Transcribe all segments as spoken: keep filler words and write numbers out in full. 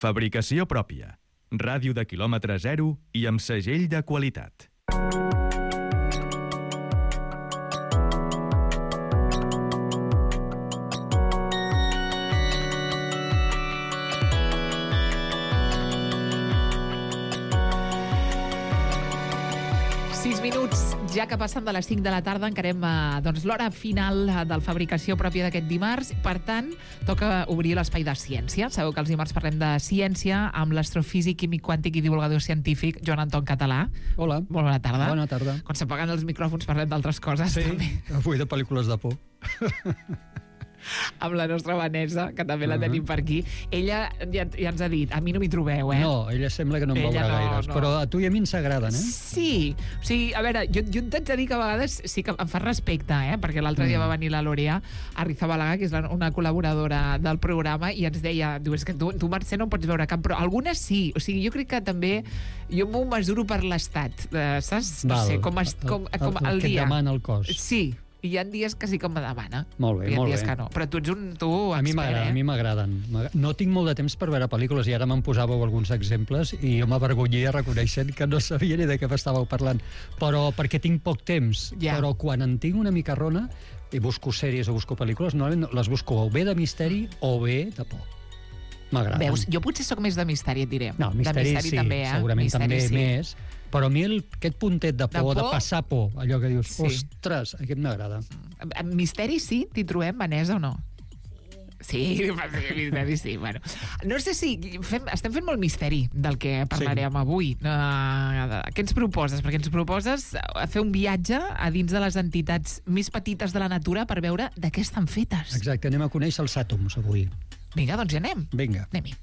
Fabricació pròpia. Ràdio de quilòmetre zero i amb segell de qualitat. Sis minuts, ja que passen de les cinc de la tarda, encarem eh, doncs, l'hora final del Fabricació pròpia d'aquest dimarts. Per tant, toca obrir l'espai de ciència. Sabeu que els dimarts parlem de ciència amb l'astrofísic, químic quàntic i divulgador científic Joan Anton Català. Hola. Molt bona tarda. Bona tarda. Quan s'apaguen els micròfons parlem d'altres coses. Sí, també. avui de pel·lícules de por. Amb la nostra Vanessa, que també la Uh-huh. tenim per aquí. Ella ja, ja ens ha dit, a mi no m'hi trobeu, eh? No, ella sembla que no em Ella veurà no, gaires, no. però a tu i a mi ens agraden, eh? Sí, o sigui, a veure, jo, jo t'haig de dir que a vegades sí que em fa respecte, eh? Perquè l'altre dia Mm. va venir la Lorea Arrizabalaga, que és la, una col·laboradora del programa, i ens deia, diu, és que tu, tu Mercè, no en pots veure cap, però algunes sí. O sigui, jo crec que també jo m'ho mesuro per l'estat, eh, saps? No Val. sé, com, es, com, el, com el, el el que dia. et demana el cos. Sí, i hi ha dies que sí que em demana. Molt bé, hi ha molt dies bé. que no. Però tu ets un tu A mi expert, m'agrada, eh? a mi m'agraden. M'agrada- No tinc molt de temps per veure pel·lícules i ara me'n posàveu alguns exemples i jo m'avergonyia reconeixent que no sabia ni de què m'estàveu parlant. Però perquè tinc poc temps. Ja. Però quan en tinc una mica rona i busco sèries o busco pel·lícules, normalment les busco o bé de misteri o bé de por. M'agrada. Veus, jo potser sóc més de misteri, et diré. No, misteri, de misteri sí, també, eh? segurament misteri, també sí. més. Però a mi el, aquest puntet de por, De de, por? passar por, allò que dius, Sí. ostres, aquest m'agrada. En misteri sí? T'hi trobem, Vanessa, o no? Sí, sí, misteri sí. Bueno, no sé si... Fem, estem fent molt misteri del que parlarem sí. avui. Uh, què ens proposes? Perquè ens proposes fer un viatge a dins de les entitats més petites de la natura per veure de què estan fetes. Exacte, anem a conèixer els àtoms avui. Vinga, doncs ja anem. Vinga. Anem-hi.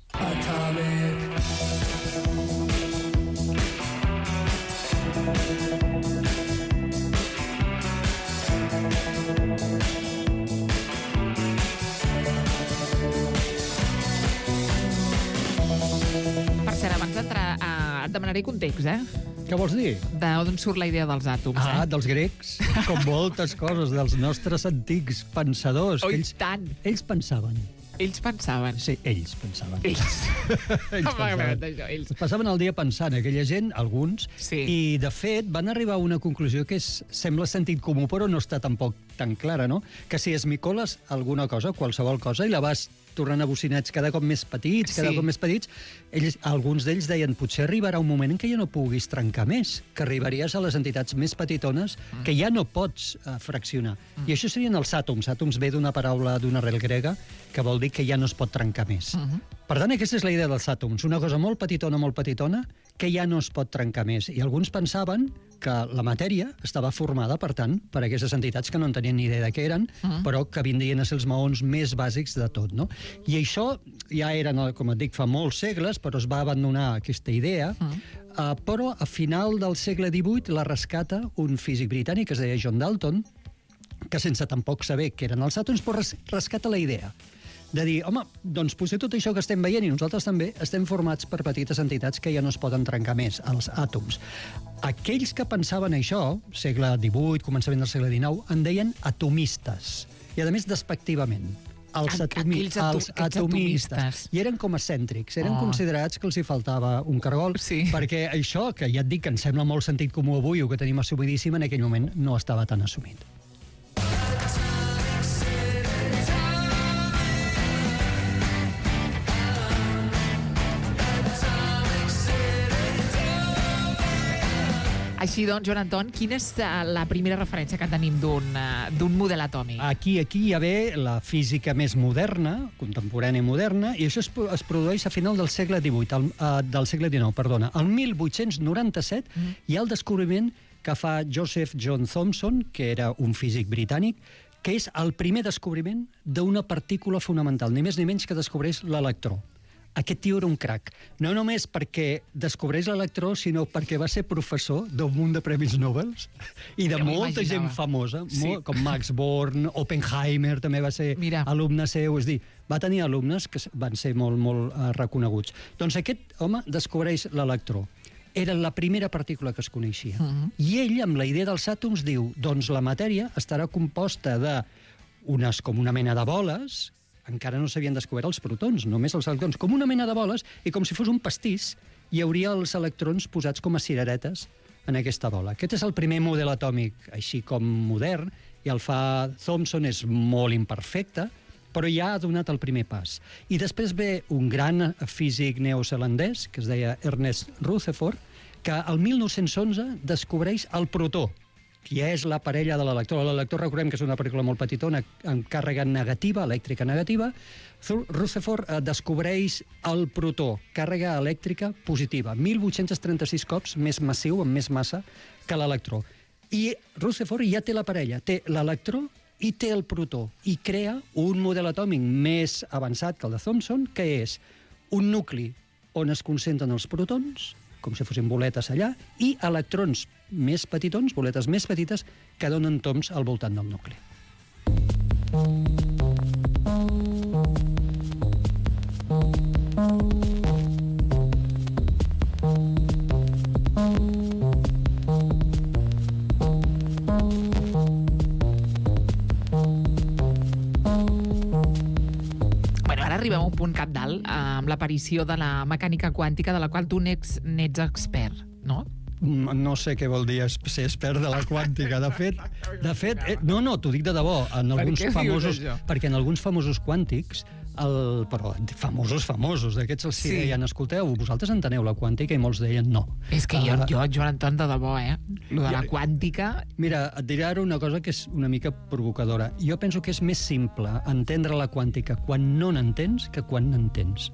Per cert, abans d'entrar, uh, et demanaré context, eh? Què vols dir? D'on surt la idea dels àtoms, Ah, eh? dels grecs, com moltes coses, dels nostres antics pensadors. Oh, que i ells, tant! ells pensaven. Ells pensaven. Sí, ells pensaven. Ells. ells M'ha agradat pensaven. això, ells. Passaven el dia pensant, aquella gent, alguns, Sí. i de fet van arribar a una conclusió que és, sembla sentit comú, però no està tampoc tan clara, no? Que si esmicoles alguna cosa, qualsevol cosa, i la vas tornant a bocinats cada cop més petits, cada Sí. cop més petits, ells, alguns d'ells deien, potser arribarà un moment en què ja no puguis trencar més, que arribaries a les entitats més petitones Mm. que ja no pots uh, fraccionar. I això serien els àtoms. Àtoms ve d'una paraula, d'una arrel grega, que vol dir que ja no es pot trencar més. Mhm. Per tant, aquesta és la idea dels àtoms. Una cosa molt petitona, molt petitona, que ja no es pot trencar més. I alguns pensaven que la matèria estava formada, per tant, per aquestes entitats que no en tenien ni idea de què eren, Mhm. però que vindrien a ser els maons més bàsics de tot, no? I això ja eren, com et dic, fa molts segles, però es va abandonar aquesta idea, Mhm. uh, però a final del segle divuit la rescata un físic britànic que es deia John Dalton, que sense tampoc saber què eren els àtoms, però res, rescata la idea de dir, home, doncs potser tot això que estem veient, i nosaltres també, estem formats per petites entitats que ja no es poden trencar més, els àtoms. Aquells que pensaven això, segle divuit, començament del segle dinou, en deien atomistes, i a més despectivament. Els, A- atomi aquells ato- els aquests atomistes. atomistes. I eren com excèntrics, eren Oh. considerats que els hi faltava un cargol, Sí. perquè això, que ja et dic que ens sembla molt sentit comú avui, o que tenim assumidíssim, en aquell moment no estava tan assumit. Així doncs, Joan Anton, quina és eh, la primera referència que tenim d'un eh, d'un model atòmic? Aquí aquí hi ha bé la física més moderna, contemporània moderna, i això es, pro- es produeix a final del segle divuit, el, uh, del segle dinou, perdona. El mil vuit-cents noranta-set mm. hi ha el descobriment que fa Joseph John Thomson, que era un físic britànic, que és el primer descobriment d'una partícula fonamental, ni més ni menys que descobreix l'electró. Aquest tio era un crac. No només perquè descobreix l'electró, sinó perquè va ser professor d'un munt de premis Nobel i de Ja m'ho molta imaginava. gent famosa, Sí. molt, com Max Born, Oppenheimer també va ser Mira. alumne seu, és a dir, va tenir alumnes que van ser molt, molt uh, reconeguts. Doncs aquest home descobreix l'electró. Era la primera partícula que es coneixia. Mhm. I ell, amb la idea dels àtoms, diu, doncs la matèria estarà composta de unes com una mena de boles. encara no s'havien descobert els protons, només els electrons, com una mena de boles, i com si fos un pastís, hi hauria els electrons posats com a cireretes en aquesta bola. Aquest és el primer model atòmic, així com modern, i el fa Thomson, és molt imperfecte, però ja ha donat el primer pas. I després ve un gran físic neozelandès, que es deia Ernest Rutherford, que el mil nou-cents onze descobreix el protó, que és la parella de l'electró. L'electró, recordem que és una partícula molt petitona, amb càrrega negativa, elèctrica negativa. Rutherford eh, descobreix el protó, càrrega elèctrica positiva, mil vuit-cents trenta-sis cops més massiu, amb més massa, que l'electró. I Rutherford ja té la parella, té l'electró i té el protó, i crea un model atòmic més avançat que el de Thomson, que és un nucli on es concentren els protons, com si fossin boletes allà, i electrons més petitons, boletes més petites, que donen toms al voltant del nucli. Arribem a un punt capdalt eh, amb l'aparició de la mecànica quàntica, de la qual tu n'ets, n'ets expert, no? No sé què vol dir ser expert de la quàntica. De fet, de fet eh, no, no, t'ho dic de debò. En alguns famosos, perquè en alguns famosos quàntics, el, però famosos, famosos, d'aquests els que sí. deien, escolteu, vosaltres enteneu la quàntica, i molts deien no. És que jo, uh, jo, Joan Anton, de debò, eh? Lo de la quàntica... Mira, et diré ara una cosa que és una mica provocadora. Jo penso que és més simple entendre la quàntica quan no n'entens que quan n'entens.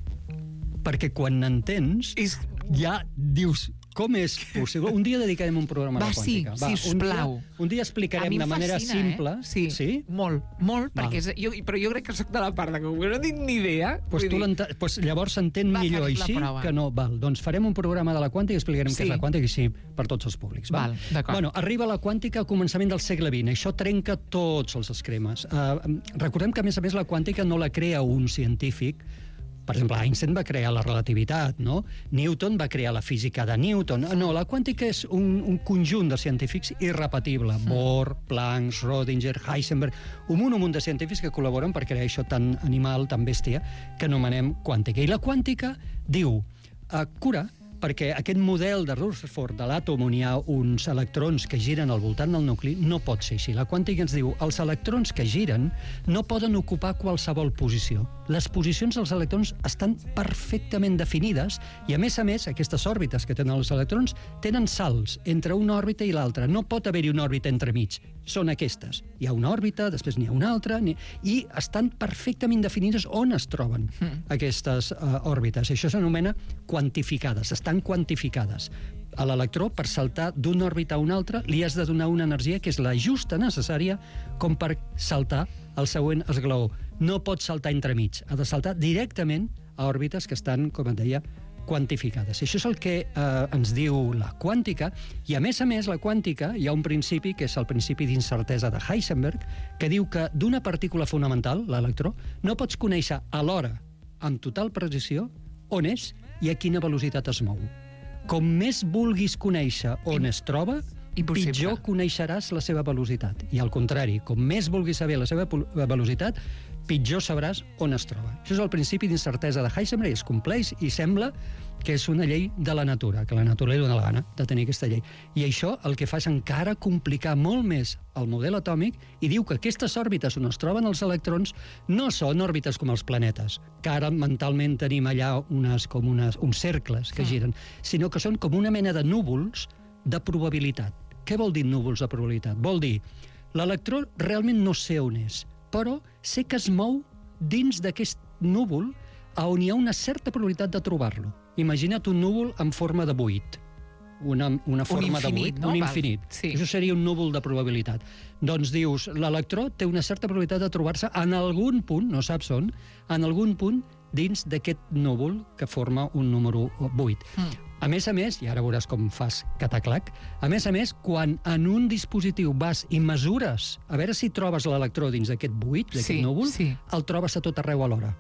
Perquè quan n'entens, és... ja dius... Com és possible? Un dia dedicarem un programa Va, a la quàntica. Sí, sisplau. Un dia, un dia explicarem de manera fascina, simple. Eh? Sí, sí, molt, molt, perquè és, jo, però jo crec que soc de la part de que no tinc ni idea. Pues tu pues llavors s'entén millor així que no. Val, doncs farem un programa de la quàntica i explicarem sí. què és la quàntica, i sí, per tots els públics. Val, d'acord. Bueno, arriba la quàntica a començament del segle vint. Això trenca tots els esquemes. Uh, recordem que, a més a més, la quàntica no la crea un científic. Per exemple, Einstein va crear la relativitat, no? Newton va crear la física de Newton. No, la quàntica és un, un conjunt de científics irrepetible. Mm. Bohr, Planck, Schrödinger, Heisenberg... Un munt, un munt de científics que col·laboren per crear això tan animal, tan bèstia, que anomenem quàntica. I la quàntica diu, uh, cura, perquè aquest model de Rutherford de l'àtom on hi ha uns electrons que giren al voltant del nucli no pot ser així. La quàntica ens diu els electrons que giren no poden ocupar qualsevol posició. Les posicions dels electrons estan perfectament definides i, a més a més, aquestes òrbites que tenen els electrons tenen salts entre una òrbita i l'altra. No pot haver-hi una òrbita entremig. Són aquestes. Hi ha una òrbita, després n'hi ha una altra, i estan perfectament definides on es troben mm. aquestes uh, òrbites. Això s'anomena quantificades, estan quantificades. A l'electró, per saltar d'una òrbita a una altra, li has de donar una energia que és la justa necessària com per saltar al següent esglaó. No pot saltar entremig, ha de saltar directament a òrbites que estan, com et deia, quantificades. Això és el que eh, ens diu la quàntica, i a més a més la quàntica hi ha un principi que és el principi d'incertesa de Heisenberg, que diu que d'una partícula fonamental, l'electró, no pots conèixer alhora, amb total precisió, on és i a quina velocitat es mou. Com més vulguis conèixer on es troba, Impossible. pitjor coneixeràs la seva velocitat. I al contrari, com més vulguis saber la seva velocitat, pitjor sabràs on es troba. Això és el principi d'incertesa de Heisenberg, i es compleix, i sembla que és una llei de la natura, que la natura li dona la gana de tenir aquesta llei. I això el que fa és encara complicar molt més el model atòmic, i diu que aquestes òrbites on es troben els electrons no són òrbites com els planetes, que ara mentalment tenim allà unes, com unes, uns cercles que giren, sinó que són com una mena de núvols de probabilitat. Què vol dir núvols de probabilitat? Vol dir, l'electró realment no sé on és, però sé que es mou dins d'aquest núvol on hi ha una certa probabilitat de trobar-lo. Imagina't un núvol en forma de buit. Una, una forma un infinit, de buit, no? un infinit. Sí. Això seria un núvol de probabilitat. Doncs dius, l'electró té una certa probabilitat de trobar-se en algun punt, no saps on, en algun punt dins d'aquest núvol que forma un número vuit. Mm. A més a més, i ara veuràs com fas cataclac, a més a més, quan en un dispositiu vas i mesures a veure si trobes l'electró dins d'aquest buit, d'aquest sí, núvol, sí. el trobes a tot arreu alhora.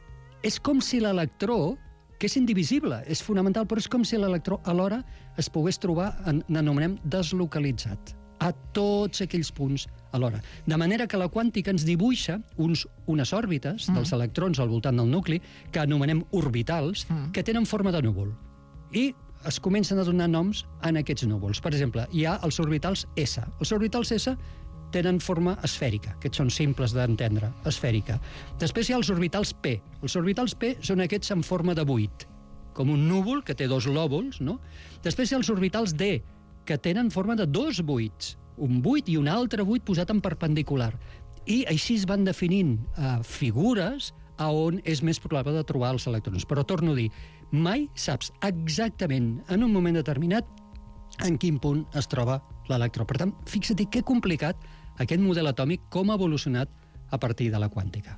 És com si l'electró, que és indivisible, és fonamental, però és com si l'electró alhora es pogués trobar, en, n'anomenem deslocalitzat. a tots aquells punts alhora. De manera que la quàntica ens dibuixa uns, unes òrbites mm. dels electrons al voltant del nucli, que anomenem orbitals, mm. que tenen forma de núvol. I es comencen a donar noms en aquests núvols. Per exemple, hi ha els orbitals S. Els orbitals S tenen forma esfèrica. Aquests són simples d'entendre, esfèrica. Després hi ha els orbitals P. Els orbitals P són aquests en forma de buit, com un núvol que té dos lòbuls, no? Després hi ha els orbitals D, que tenen forma de dos buits, un buit i un altre buit posat en perpendicular. I així es van definint eh, figures a on és més probable de trobar els electrons. Però torno a dir, mai saps exactament en un moment determinat en quin punt es troba l'electró. Per tant, fixa-t'hi que complicat aquest model atòmic com ha evolucionat a partir de la quàntica.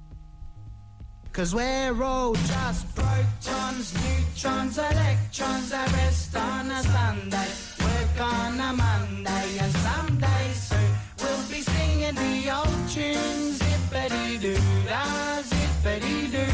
Cause we're all just protons, neutrons, electrons, a rest on a Sunday. Work on a Monday, and someday soon we'll be singing the old tunes. Zippity-doo, da, zippity-doo.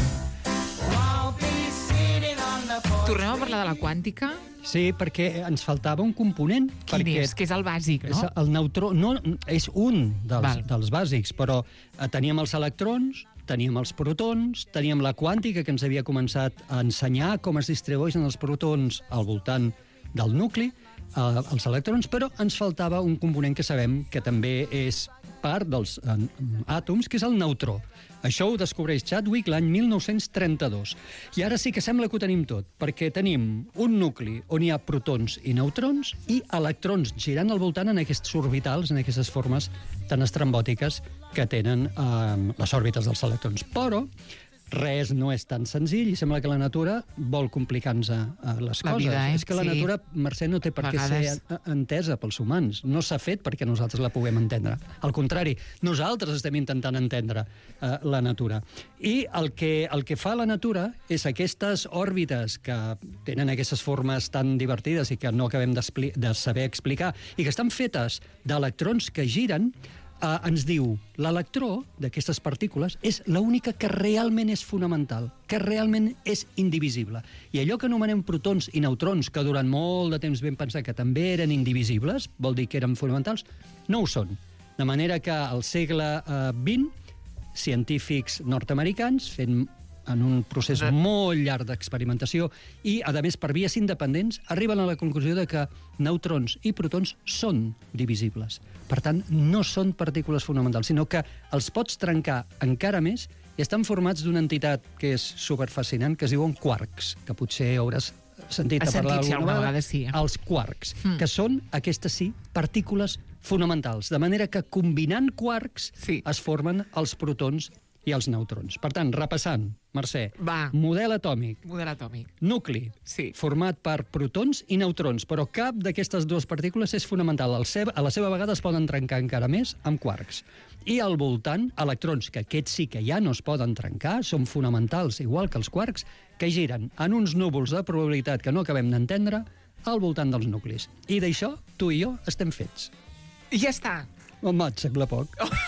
I'll be sitting on the porch. Tornem a parlar de la quàntica. Sí, perquè ens faltava un component. Quin perquè és? Que és el bàsic, no? És el neutró, no, és un dels, Val. dels bàsics, però eh, teníem els electrons, teníem els protons, teníem la quàntica que ens havia començat a ensenyar com es distribueixen els protons al voltant del nucli, eh, els electrons, però ens faltava un component que sabem que també és part dels eh, àtoms, que és el neutró. Això ho descobreix Chadwick l'any mil nou-cents trenta-dos. I ara sí que sembla que ho tenim tot, perquè tenim un nucli on hi ha protons i neutrons i electrons girant al voltant en aquests orbitals, en aquestes formes tan estrambòtiques que tenen eh, les òrbites dels electrons. Però res no és tan senzill i sembla que la natura vol complicar-nos eh, les La coses. vida, eh? És que la Sí. natura, Mercè, no té per què Vegades. ser entesa pels humans. No s'ha fet perquè nosaltres la puguem entendre. Al contrari, nosaltres estem intentant entendre eh, la natura. I el que, el que fa la natura és aquestes òrbites que tenen aquestes formes tan divertides i que no acabem de saber explicar i que estan fetes d'electrons que giren, Uh, ens diu, l'electró d'aquestes partícules és l'única que realment és fonamental, que realment és indivisible. I allò que anomenem protons i neutrons, que durant molt de temps vam pensar que també eren indivisibles, vol dir que eren fonamentals, no ho són. De manera que al segle uh, vint, científics nord-americans, fent en un procés molt llarg d'experimentació i, a més, per vies independents, arriben a la conclusió de que neutrons i protons són divisibles. Per tant, no són partícules fonamentals, sinó que els pots trencar encara més i estan formats d'una entitat que és superfascinant, que es diuen quarks, que potser hauràs sentit a parlar sentit, sí, alguna vegada, sí. Els quarks, Mm. que són, aquestes sí, partícules fonamentals. De manera que, combinant quarks, Sí. es formen els protons i els neutrons. Per tant, repassant, Mercè, Va. model atòmic, Model atòmic. nucli, Sí. format per protons i neutrons, però cap d'aquestes dues partícules és fonamental. Al seva, a la seva vegada es poden trencar encara més amb quarks. I al voltant, electrons, que aquests sí que ja no es poden trencar, són fonamentals, igual que els quarks, que giren en uns núvols de probabilitat que no acabem d'entendre al voltant dels nuclis. I d'això, tu i jo estem fets. I ja està. Home, et sembla poc.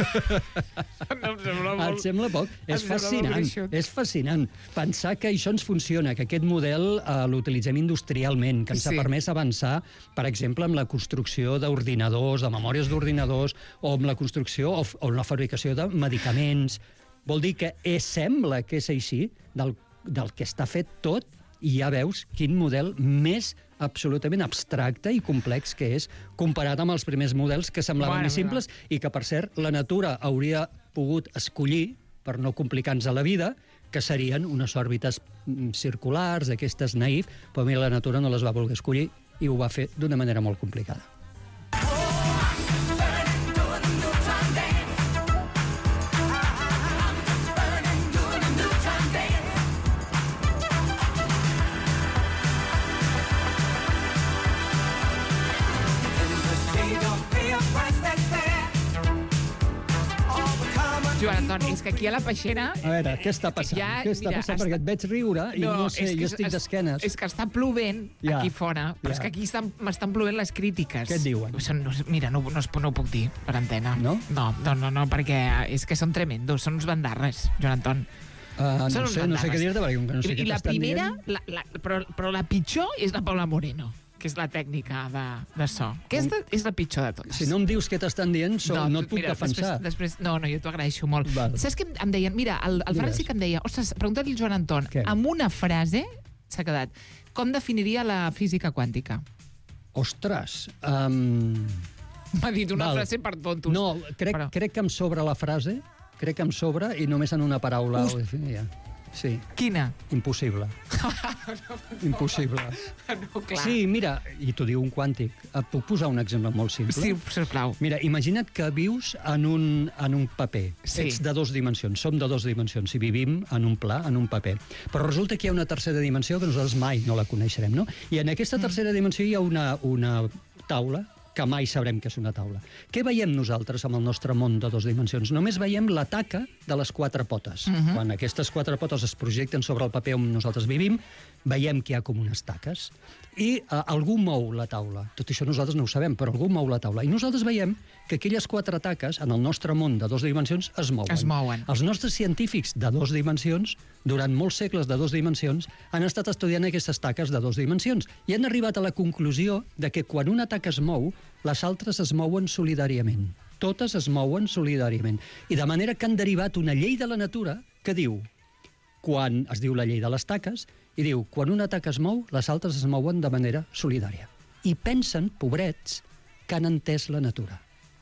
No em sembla Et sembla poc. Em És sembla molt fascinant. gruixut. És fascinant. Pensar que això ens funciona, que aquest model eh, l'utilitzem industrialment, que ens Sí. ha permès avançar, per exemple, amb la construcció d'ordinadors, de memòries d'ordinadors, o amb la construcció o, f- o amb la fabricació de medicaments. Vol dir que és, sembla que és així, del, del que està fet tot, i ja veus quin model més absolutament abstracte i complex que és, comparat amb els primers models que semblaven Bueno, més simples i que, per cert, la natura hauria pogut escollir, per no complicar-nos la vida, que serien unes òrbites mm, circulars, aquestes naïf, però a mi la natura no les va voler escollir i ho va fer d'una manera molt complicada. Joan Anton, és que aquí a la peixera... A veure, què està passant? Ja, què està mira, passant? està- Perquè et veig riure i no, sé, és que jo estic es- d'esquenes. És que està plovent Ja, aquí fora, però ja. és que aquí estan- m'estan plovent les crítiques. Què et diuen? Són, no, mira, no, no, es- no ho puc dir per antena. No? No, no, no, no, perquè és que són tremendos, són uns bandarres, Joan Anton. Uh, Són no uns sé, no sé bandarres. què dir-te, perquè com que no sé I, què I la t'estan primera, dient... la, la, però, però la pitjor és la Paula Moreno, que és la tècnica de, de so. Aquesta és la pitjor de totes. Si no em dius què t'estan dient, so, no, no et puc mira, defensar. Després, després, no, no, jo t'ho agraeixo molt. Val. Saps què em deien? Mira, el, el Ferran sí que em deia, ostres, pregunta-li al Joan Anton, Què? amb una frase s'ha quedat, com definiria la física quàntica? Ostres, um... M'ha dit una Val. frase per tontos. no, crec, Però- crec que em sobra la frase, crec que em sobra i només en una paraula. Ust- ho definia. Sí, Quina? impossible. Impossible. No, clar. Sí, mira, i t'ho diu un quàntic. Et puc posar un exemple molt simple? Sí, sisplau. Mira, imagina't que vius en un, en un paper. Sí. Ets de dos dimensions, som de dos dimensions, i vivim en un pla, en un paper. Però resulta que hi ha una tercera dimensió que nosaltres mai no la coneixerem, no? I en aquesta tercera dimensió hi ha una, una taula que mai sabrem que és una taula. Què veiem nosaltres amb el nostre món de dos dimensions? Només veiem la taca de les quatre potes. Uh -huh. Quan aquestes quatre potes es projecten sobre el paper on nosaltres vivim, veiem que hi ha com unes taques. I eh, algú mou la taula. Tot això nosaltres no ho sabem, però algú mou la taula. I nosaltres veiem que aquelles quatre taques, en el nostre món de dos dimensions, es mouen. Es mouen. Els nostres científics de dos dimensions, durant molts segles de dos dimensions, han estat estudiant aquestes taques de dos dimensions i han arribat a la conclusió de que quan una taca es mou, les altres es mouen solidàriament. Totes es mouen solidàriament. I de manera que han derivat una llei de la natura que diu, quan es diu la llei de les taques, i diu, quan una taca es mou, les altres es mouen de manera solidària. I pensen, pobrets, que han entès la natura.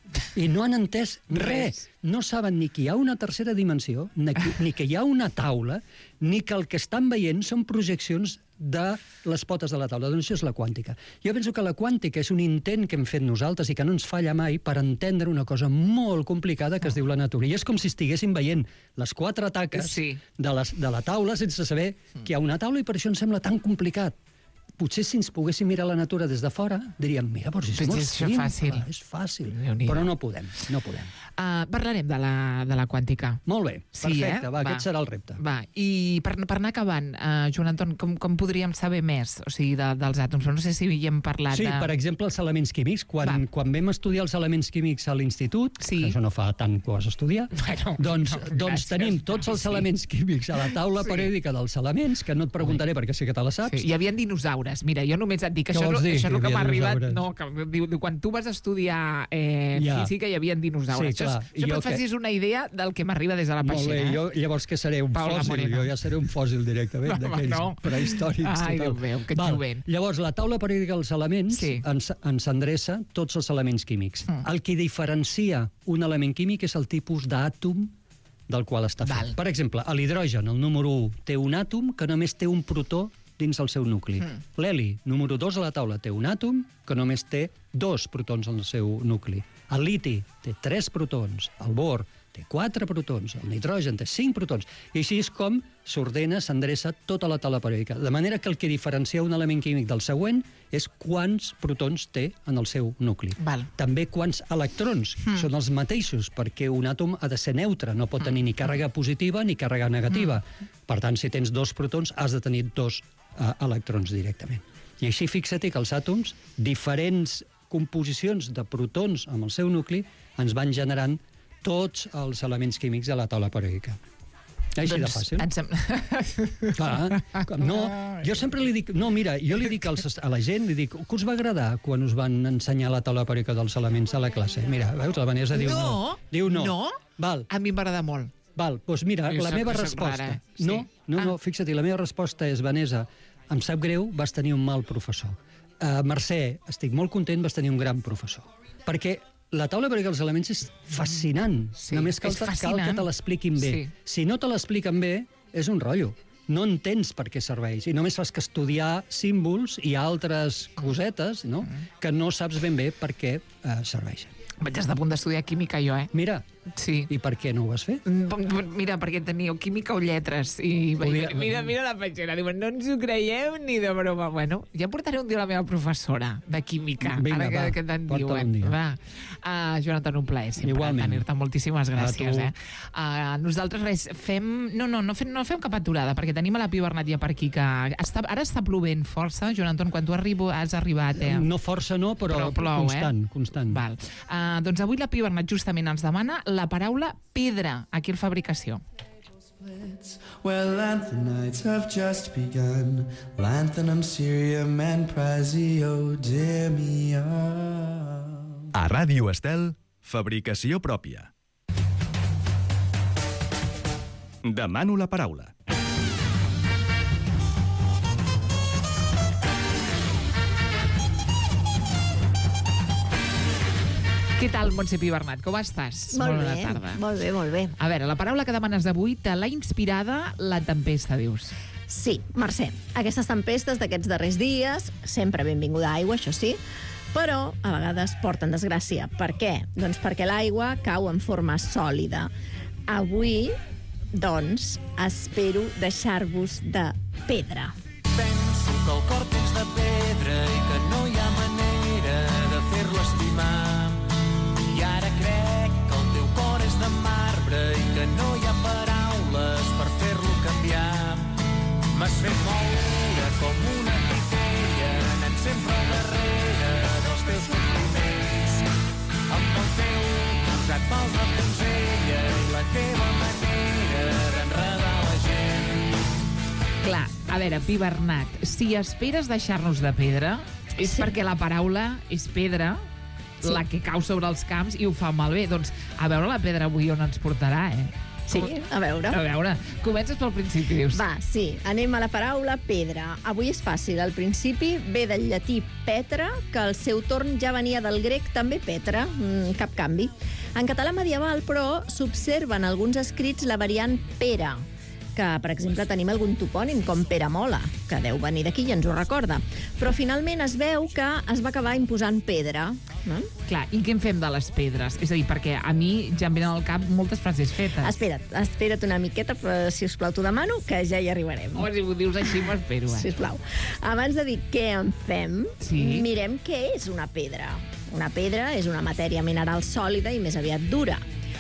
I no han entès res. Res. No saben ni que hi ha una tercera dimensió, ni que, ni que hi ha una taula, ni que el que estan veient són projeccions de les potes de la taula. Doncs això és la quàntica. Jo penso que la quàntica és un intent que hem fet nosaltres i que no ens falla mai per entendre una cosa molt complicada que es diu la natura. I és com si estiguéssim veient les quatre taques Sí. de, les, de la taula sense saber que hi ha una taula i per això ens sembla tan complicat. Potser si ens poguéssim mirar la natura des de fora, diríem, mira, però si és Però molt és això simple, fàcil. és fàcil. Déu-n'hi-do. Però no podem, no podem. Uh, parlarem de la, de la quàntica. Molt bé, Sí, perfecte, eh? va, aquest serà el repte. Va, i per, per anar acabant, uh, Joan Anton, com, com podríem saber més o sigui, de, dels àtoms? Però no sé si hi hem parlat Sí, de... per exemple, els elements químics. Quan, Va. quan vam estudiar els elements químics a l'institut, Sí. que això no fa tant que ho vas estudiar, Bueno, doncs, no, doncs gràcies. tenim tots els Sí. elements químics a la taula Sí. periòdica dels elements, que no et preguntaré perquè sé que te la saps. Sí, hi havia dinosaures. Mira, jo només et dic que Què això, vols és el- dir, això és que el que hi m'ha havia arribat. dinosaures? No, que diu, diu, quan tu vas estudiar eh, Ja. física hi havia dinosaures. Sí, això clar. és, I això jo et facis què? una idea del que m'arriba des de la Molt peixera. bé, eh? jo llavors que seré un Paula fòssil, Moreno. jo ja seré un fòssil directament, No, d'aquells no. prehistòrics. Ai, total. Déu meu, que Val. jovent. Llavors, la taula periòdica dels elements Sí. ens, ens endreça tots els elements químics. Mm. El que diferencia un element químic és el tipus d'àtom del qual està fet. Val. Per exemple, l'hidrogen, el número u, té un àtom que només té un protó dins el seu nucli. Mm. L'heli, número dos a la taula, té un àtom que només té dos protons en el seu nucli. El liti té tres protons, el bor té quatre protons, el nitrogen té cinc protons, i així és com s'ordena, s'endreça tota la taula periòdica. De manera que el que diferencia un element químic del següent és quants protons té en el seu nucli. Val. També quants electrons mm. són els mateixos, perquè un àtom ha de ser neutre, no pot tenir ni càrrega positiva ni càrrega negativa. Mm. Per tant, si tens dos protons, has de tenir dos uh, electrons directament. I així fixa-t'hi que els àtoms, diferents composicions de protons amb el seu nucli, ens van generant tots els elements químics de la taula periòdica. Així de fàcil. Ens sem... Clar, no, jo sempre li dic... No, mira, jo li dic als, a la gent, li dic, què us va agradar quan us van ensenyar la taula periòdica dels elements a la classe? Mira, veus, la Vanessa diu no. No, Diu no. no. Val, A mi m'agrada molt. val, doncs mira, Jo la soc- meva soc resposta... rara, eh? Sí. No, no, no, Ah. fixa't, la meva resposta és, Vanessa, em sap greu, vas tenir un mal professor. Uh, Mercè, estic molt content, vas tenir un gran professor. Perquè la taula periòdica dels elements és fascinant. Sí, Només cal, és cal que fascinant. te l'expliquin bé. Sí. Si no te l'expliquen bé, és un rotllo. No entens per què serveix i només fas que estudiar símbols i altres cosetes, no?, que no saps ben bé per què eh, serveixen. Vaig estar a punt d'estudiar química, jo, eh? Mira, Sí. i per què no ho vas fer? Mira, perquè tenia química o lletres. I Podia- mira, mira la peixera. Diuen, no ens ho creiem ni de broma. Bueno, ja portaré un dia la meva professora de química. Vinga, ara que, va, que te'n porta-la diuen. un dia. Va. Uh, Joan Anton, un plaer sempre Igualment. tenir-te. Moltíssimes gràcies. tu. Eh? Uh, nosaltres res, fem... No, no, no fem, no fem cap aturada, perquè tenim a la Pia Bernat ja per aquí, que està, ara està plovent força. Joan Anton, quan tu arribo, has arribat... Eh? No força no, però, Però plou, constant, eh? constant. Val. Uh, doncs avui la Pia Bernat justament ens demana la paraula pedra aquí al Fabricació. Well, lanthanides have just begun. Lanthanum, cerium, and praseodymium. A Ràdio Estel, fabricació pròpia. Demano la paraula. Què tal, Montse Pi Bernat? Com estàs? Molt bona bé, tarda. molt bé, molt bé. A veure, la paraula que demanes d'avui te l'ha inspirada la tempesta, dius. Sí, Mercè, aquestes tempestes d'aquests darrers dies, sempre benvinguda aigua, això sí, però a vegades porten desgràcia. Per què? Doncs perquè l'aigua cau en forma sòlida. Avui, doncs, espero deixar-vos de pedra. Penso que el cor tens de pedra i que no hi ha manera de fer-lo estimar. I ara crec que el teu cor és de marbre i que no hi ha paraules per fer-lo canviar. M'has fet moure com una titella, anant sempre al darrere dels teus compliments. Amb el teu posat fals de donzella i la teva manera d'enredar la gent. Clar, a veure, Pi Bernat, si esperes deixar-nos de pedra, és Sí. perquè la paraula és pedra, Sí. la que cau sobre els camps i ho fa malbé. Doncs a veure la pedra avui on ens portarà, eh? Sí, a veure. A veure, comences pel principi, dius. Va, sí, anem a la paraula pedra. Avui és fàcil. Al principi ve del llatí petra, que al seu torn ja venia del grec també petra, mm, cap canvi. En català medieval, però, s'observen alguns escrits la variant pera, que, per exemple, tenim algun topònim com Peramola, que deu venir d'aquí i ens ho recorda. Però finalment es veu que es va acabar imposant pedra. No? Clar, i què en fem de les pedres? És a dir, perquè a mi ja em venen al cap moltes frases fetes. Espera't, espera't una miqueta, però, si us plau, t'ho demano, que ja hi arribarem. Home, si ho dius així, m'espero, eh? Sisplau. Abans de dir què en fem, Sí. mirem què és una pedra. Una pedra és una matèria mineral sòlida i més aviat dura.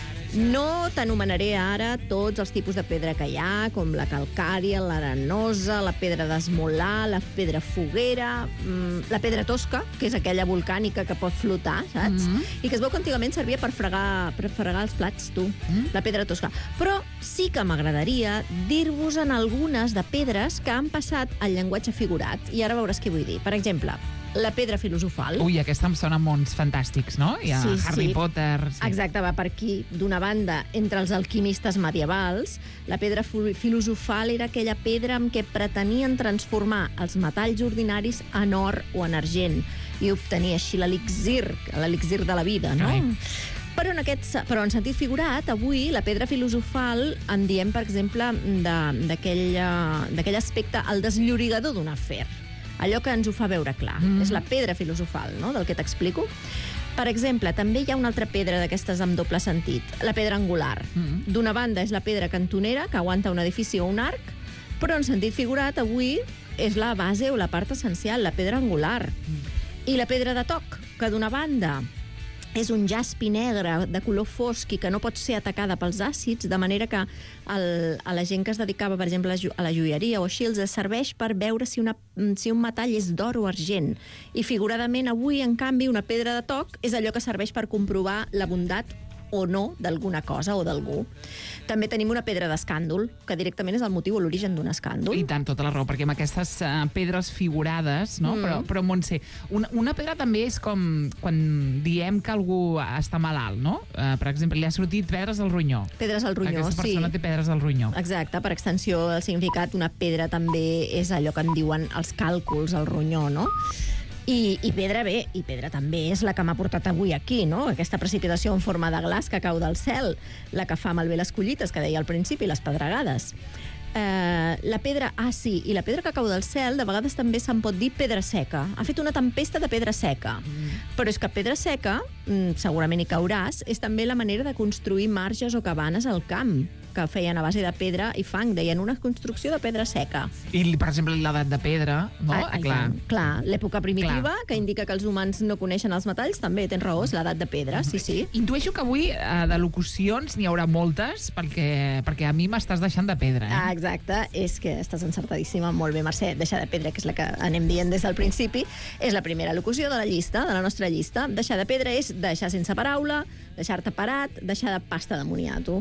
No t'anomenaré ara tots els tipus de pedra que hi ha, com la calcària, l'arenosa, la pedra d'esmolar, la pedra foguera, mmm, la pedra tosca, que és aquella volcànica que pot flotar, saps? Mhm. I que es veu que antigament servia per fregar, per fregar els plats, tu, Mm. la pedra tosca. Però sí que m'agradaria dir-vos en algunes de pedres que han passat al llenguatge figurat. I ara veuràs què vull dir. Per exemple, la pedra filosofal. Ui, aquesta em sona mons fantàstics, no? Hi ha Sí, Harry sí. Potter... Sí. Exacte, va per aquí. D'una banda, entre els alquimistes medievals, la pedra fu- filosofal era aquella pedra amb què pretenien transformar els metalls ordinaris en or o en argent i obtenir així l'elixir, l'elixir de la vida, no? Ai. Però en, aquest, però en sentit figurat, avui la pedra filosofal en diem, per exemple, de- d'aquell eh, d'aquell aspecte, el desllorigador d'un afer. Allò que ens ho fa veure clar. Mm. És la pedra filosofal, no?, del que t'explico. Per exemple, també hi ha una altra pedra d'aquestes amb doble sentit, la pedra angular. Mm. D'una banda és la pedra cantonera, que aguanta un edifici o un arc, però en sentit figurat avui és la base o la part essencial, la pedra angular. I la pedra de toc, que d'una banda és un jaspi negre de color fosc i que no pot ser atacada pels àcids, de manera que el, a la gent que es dedicava, per exemple, a la jo- a la joieria o així, els serveix per veure si, una, si un metall és d'or o argent. I figuradament avui, en canvi, una pedra de toc és allò que serveix per comprovar la bondat o no d'alguna cosa o d'algú. També tenim una pedra d'escàndol, que directament és el motiu o l'origen d'un escàndol. I tant, tota la raó, perquè amb aquestes uh, pedres figurades, no? Mm. Però, però Montse, una, una pedra també és com quan diem que algú està malalt, no? Uh, per exemple, li ha sortit pedres al ronyó. Pedres al ronyó, Aquesta sí. persona té pedres al ronyó. Exacte, per extensió el significat, una pedra també és allò que en diuen els càlculs, el ronyó, no? I, I pedra bé, i pedra també és la que m'ha portat avui aquí, no? Aquesta precipitació en forma de glaç que cau del cel, la que fa malbé les collites, que deia al principi, les pedregades. Eh, la pedra, ah sí, i la pedra que cau del cel, de vegades també se'n pot dir pedra seca. Ha fet una tempesta de pedra seca. Mm. Però és que pedra seca, mm, segurament hi cauràs, és també la manera de construir marges o cabanes al camp, que feien a base de pedra i fang, deien una construcció de pedra seca. I, per exemple, l'edat de pedra, no? Ah, i clar. tant, clar, l'època primitiva, Clar. que indica que els humans no coneixen els metalls, també tens raó, és l'edat de pedra, sí, sí. Intueixo que avui eh, de locucions n'hi haurà moltes, perquè, perquè a mi m'estàs deixant de pedra, eh? Ah, exacte, és que estàs encertadíssima. Molt bé, Mercè. Deixar de pedra, que és la que anem dient des del principi, és la primera locució de la llista, de la nostra llista. Deixar de pedra és deixar sense paraula, deixar-te parat, deixar de pasta de moniato.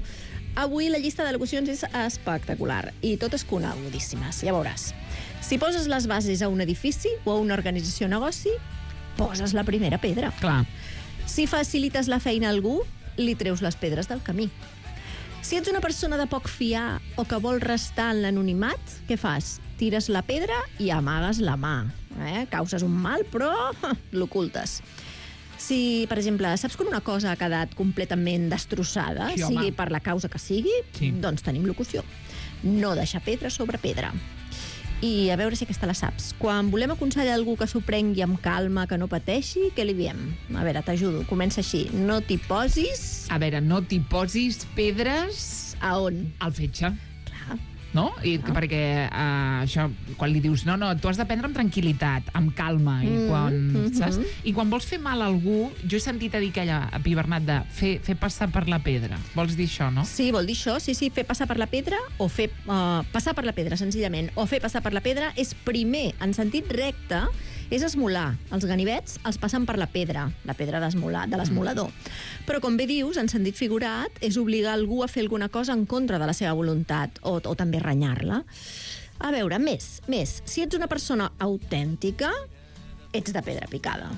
Avui la llista de locucions és espectacular i totes conegudíssimes, ja veuràs. Si poses les bases a un edifici o a una organització o negoci, poses la primera pedra. Clar. Si facilites la feina a algú, li treus les pedres del camí. Si ets una persona de poc fiar o que vol restar en l'anonimat, què fas? Tires la pedra i amagues la mà. Eh? Causes un mal, però l'ocultes. Si, per exemple, saps quan una cosa ha quedat completament destrossada, Sí, home. sigui per la causa que sigui, Sí. doncs tenim locució. No deixar pedra sobre pedra. I a veure si aquesta la saps. Quan volem aconsellar algú que s'ho prengui amb calma, que no pateixi, què li diem? A veure, t'ajudo. Comença així. No t'hi posis... A veure, no t'hi posis pedres A on? al fetge, Clar. no? I que, perquè uh, això, quan li dius no, no, tu has de prendre amb tranquil·litat, amb calma, i Mm, quan, mhm. saps? I quan vols fer mal a algú, jo he sentit a dir aquella, a Pi Bernat, de fer, fer passar per la pedra. Vols dir això, no? Sí, vol dir això, sí, sí, fer passar per la pedra o fer uh, passar per la pedra, senzillament. O fer passar per la pedra és primer, en sentit recte, és esmolar. Els ganivets els passen per la pedra, la pedra d'esmolar, de l'esmolador. Mm. Però, com bé dius, en sentit figurat, és obligar algú a fer alguna cosa en contra de la seva voluntat, o, o també renyar-la. A veure, més, més. Si ets una persona autèntica, ets de pedra picada.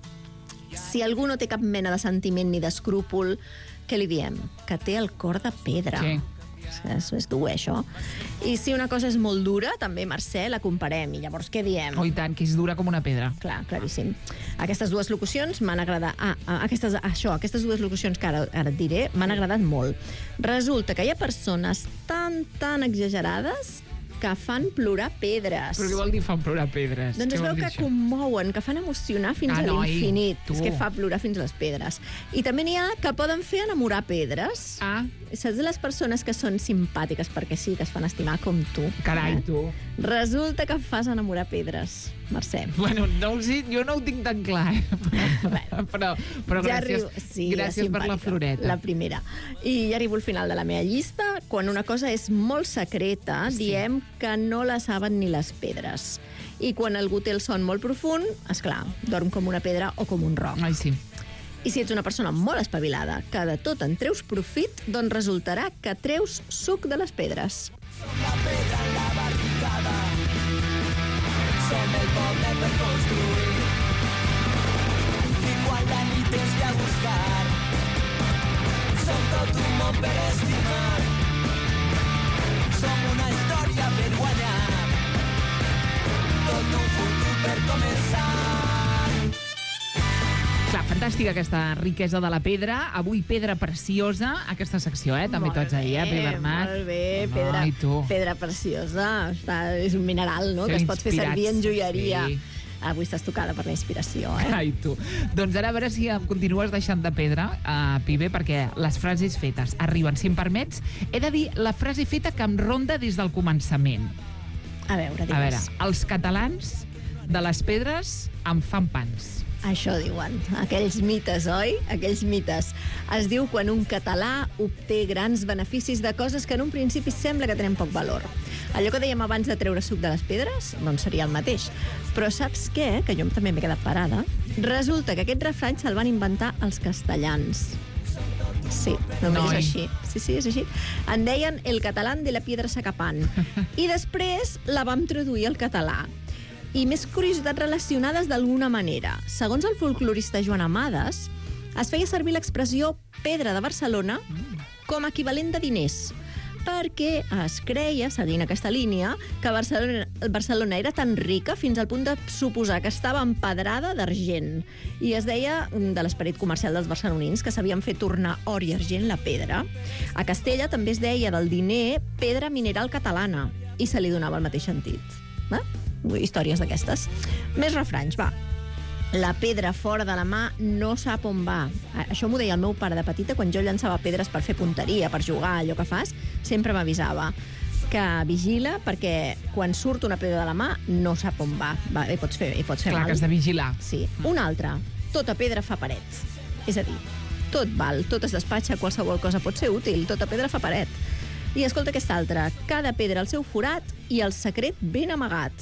Si algú no té cap mena de sentiment ni d'escrúpol, què li diem? Que té el cor de pedra. Sí. És, és dur, eh, això. I si una cosa és molt dura, també, Mercè, la comparem. I llavors què diem? Oh, i tant, que és dura com una pedra. Clar, claríssim. Aquestes dues locucions m'han agradat... Ah, ah, aquestes, això, aquestes dues locucions que ara, ara et diré m'han agradat molt. Resulta que hi ha persones tan, tan exagerades que fan plorar pedres. Però què vol dir fan plorar pedres? Doncs Què es vol veu dir que això? commouen, que fan emocionar fins Ah, a noi, l'infinit. tu. És que fa plorar fins a les pedres. I també n'hi ha que poden fer enamorar pedres. Ah, Saps les persones que són simpàtiques perquè sí, que es fan estimar com tu? carai, Eh? tu. Resulta que fas enamorar pedres, Mercè. Bueno, no ho sé, jo no ho tinc tan clar, eh? però, però Ja gràcies, arribo- sí, gràcies per la simpàtica, floreta. La primera. I ja arribo al final de la meva llista. Quan una cosa és molt secreta, sí. diem que no la saben ni les pedres. I quan algú té el son molt profund, és clar, dorm com una pedra o com un roc. Ai, sí. I si ets una persona molt espavilada, que de tot en treus profit, doncs resultarà que treus suc de les pedres. Som el poble per construir i quan la nit és de buscar som tot un món per estimar som una història per guanyar tot un futur per començar. Clar, fantàstica aquesta riquesa de la pedra. Avui pedra preciosa, aquesta secció, eh? També Molt tots ahir, eh, Pi bé, Bernat? Molt bé, pedra, Ai, tu. pedra preciosa. Està, és un mineral, no?, Estem que es pot fer servir en inspirats, joieria. sí. Avui estàs tocada per la inspiració, eh? Ai, tu. Doncs ara a veure si em continues deixant de pedra, uh, Pibe, perquè les frases fetes arriben. Si em permets, he de dir la frase feta que em ronda des del començament. A veure, digues. A veure, els catalans de les pedres en fan pans. Això diuen, aquells mites, oi? Aquells mites. Es diu quan un català obté grans beneficis de coses que en un principi sembla que tenen poc valor. Allò que dèiem abans de treure suc de les pedres, doncs seria el mateix. Però saps què? Que jo també m'he quedat parada. Resulta que aquest refrany se'l van inventar els castellans. Sí, només Noi. és així. Sí, sí, és així. En deien el catalán de la piedra sacapant. I després la vam traduir al català. I més curiositats relacionades d'alguna manera. Segons el folclorista Joan Amades, es feia servir l'expressió pedra de Barcelona com a equivalent de diners, perquè es creia, seguint aquesta línia, que Barcelona, Barcelona era tan rica fins al punt de suposar que estava empedrada d'argent. I es deia de l'esperit comercial dels barcelonins que sabien fer tornar or i argent la pedra. A Castella també es deia del diner pedra mineral catalana i se li donava el mateix sentit. Eh? Històries d'aquestes. Més refranys, va. La pedra fora de la mà no sap on va. Això m'ho deia el meu pare de petita quan jo llançava pedres per fer punteria, per jugar, allò que fas, sempre m'avisava que vigila perquè quan surt una pedra de la mà no sap on va. va i pots fer, i pots fer Clar, mal. que has de vigilar. Sí. Una altra. Tota pedra fa paret. És a dir, tot val, tot es despatxa, qualsevol cosa pot ser útil, tota pedra fa paret. I escolta aquesta altra. Cada pedra al seu forat i el secret ben amagat.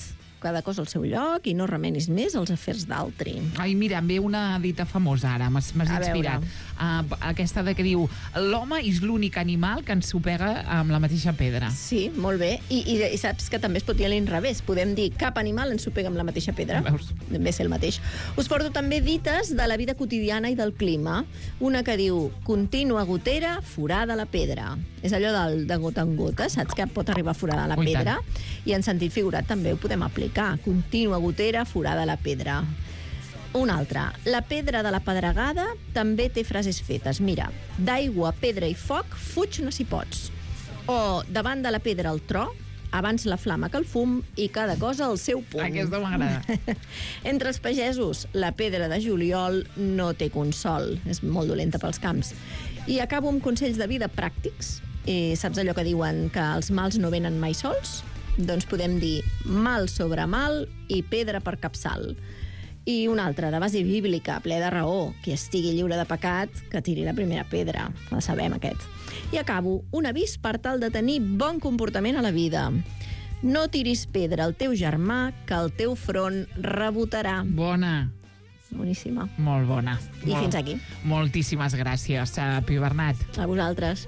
cada cosa al seu lloc i no remenis més els afers d'altri. Ai, mira, em ve una dita famosa ara, m'has m'has A inspirat. Uh, aquesta de que diu l'home és l'únic animal que ens sopega amb la mateixa pedra. Sí, molt bé. I, i, i saps que també es pot dir a l'inrevés. Podem dir cap animal ens sopega amb la mateixa pedra. Veus? Ve ser el mateix. Us porto també dites de la vida quotidiana i del clima. Una que diu, contínua gotera, forada la pedra. És allò del, de gota en gota, saps que pot arribar a foradar la Ui, pedra? tant. I en sentit figurat també ho podem aplicar. Contínua gotera, forada la pedra. Una altra. La pedra de la pedregada també té frases fetes. Mira, d'aigua, pedra i foc, fuig-ne si pots. O davant de la pedra el tro, abans la flama que el fum i cada cosa al seu punt. Aquesta m'agrada. Entre els pagesos, la pedra de juliol no té consol. És molt dolenta pels camps. I acabo amb consells de vida pràctics. I saps allò que diuen que els mals no venen mai sols? Doncs podem dir mal sobre mal i pedra per capçal. I una altra, de base bíblica, ple de raó. Qui estigui lliure de pecat, que tiri la primera pedra. La sabem, aquest. I acabo, un avís per tal de tenir bon comportament a la vida. No tiris pedra al teu germà, que el teu front rebotarà. Bona. Boníssima. Molt bona. I Molt, fins aquí. Moltíssimes gràcies, uh, Pi Bernat. A vosaltres.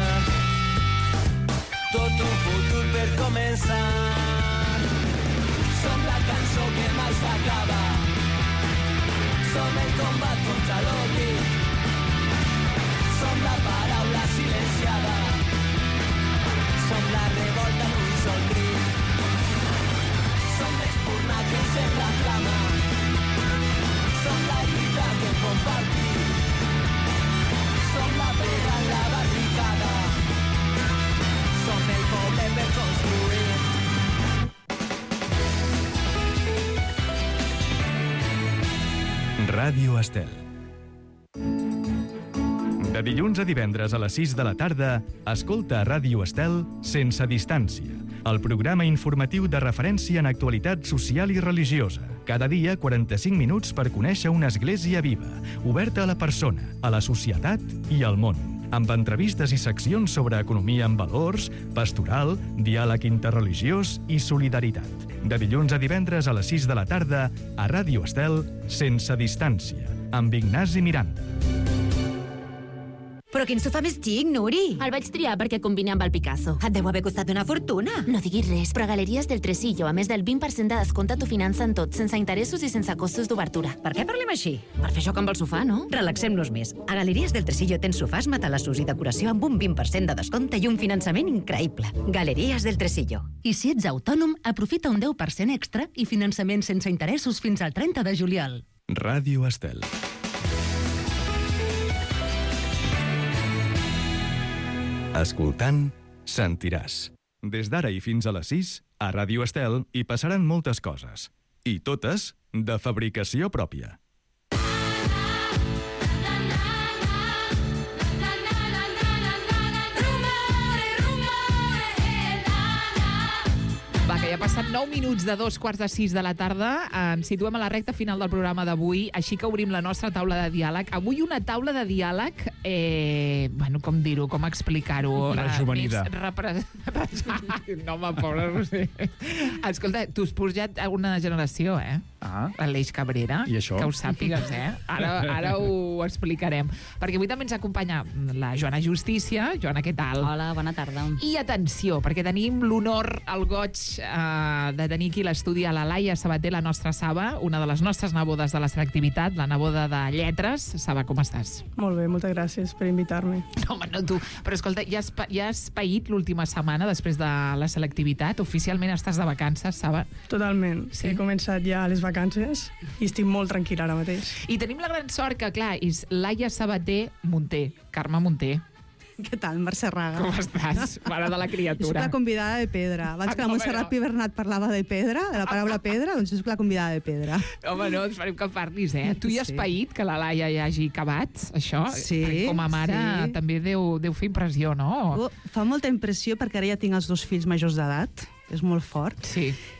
Tot un futur per començar. Som la cançó que mai s'acaba. Som el combat contra l'oblit. Som la paraula silenciada. Som la revolta en un sol crit. Som l'espurna que sembla flama. Som la lluita que compartim. Som la pedra en la barricada. Som el poble per construir. Ràdio Estel. De dilluns a divendres a les sis de la tarda, escolta a Ràdio Estel Sense Distància, el programa informatiu de referència en actualitat social i religiosa. Cada dia, quaranta-cinc minuts per conèixer una església viva, oberta a la persona, a la societat i al món, amb entrevistes i seccions sobre economia amb valors, pastoral, diàleg interreligiós i solidaritat. De dilluns a divendres a les sis de la tarda, a Ràdio Estel, Sense Distància, amb Ignasi Miranda. Però quin sofà més xic, Nuri! El vaig triar perquè combina amb el Picasso. Et deu haver costat una fortuna. No diguis res, però a Galeries del Tresillo, a més del vint per cent de descompte, t'ho financen tot, sense interessos i sense costos d'obertura. Per què parlem així? Per fer joc amb el sofà, no? Relaxem-nos més. A Galeries del Tresillo tens sofàs, matalassos i decoració amb un vint per cent de descompte i un finançament increïble. Galeries del Tresillo. I si ets autònom, aprofita un deu per cent extra i finançament sense interessos fins al trenta de juliol. Ràdio Estel. Escoltant, sentiràs. Des d'ara i fins a les sis, a Ràdio Estel hi passaran moltes coses. I totes de fabricació pròpia. Va, que ja ha passat nou minuts de dos quarts de sis de la tarda. Ens situem a la recta final del programa d'avui, així que obrim la nostra taula de diàleg. Avui una taula de diàleg, eh, bueno, com dir-ho, com explicar-ho? Rejuvenida. Eh, repre... no, home, pobra Roser. Escolta, tu has pujat a una generació, eh? Ah. L'Aleix Cabrera. I això? Que ho sàpigues, eh? Ara, ara ho explicarem. Perquè avui també ens acompanya la Joana Justícia. Joana, què tal? Hola, bona tarda. I atenció, perquè tenim l'honor, el goig eh, de tenir aquí a l'estudi a la Laia Sabater, la nostra Saba, una de les nostres nebodes de la selectivitat, la neboda de lletres. Saba, com estàs? Molt bé, moltes gràcies per invitar-me. No, home, no tu. Però escolta, ja has, ja has paït l'última setmana després de la selectivitat? Oficialment estàs de vacances, Saba? Totalment. Sí? He començat ja les vacances i estic molt tranquil·la ara mateix. I tenim la gran sort que, clar, és Laia Sabater Munter, Carme Munter. Què tal, Mercè Raga? Com estàs, mare de la criatura? Soc la convidada de pedra. Abans Ah, que la home, Montserrat no. Pi Bernat parlava de pedra, de la paraula pedra, doncs soc la convidada de pedra. Home, no, ens farem que parlis, eh? Tu ja has Sí. paït que la Laia ja hagi acabat, això? Sí, Perquè com a mare sí. també deu, deu fer impressió, no? Oh, fa molta impressió perquè ara ja tinc els dos fills majors d'edat, és molt fort. Sí.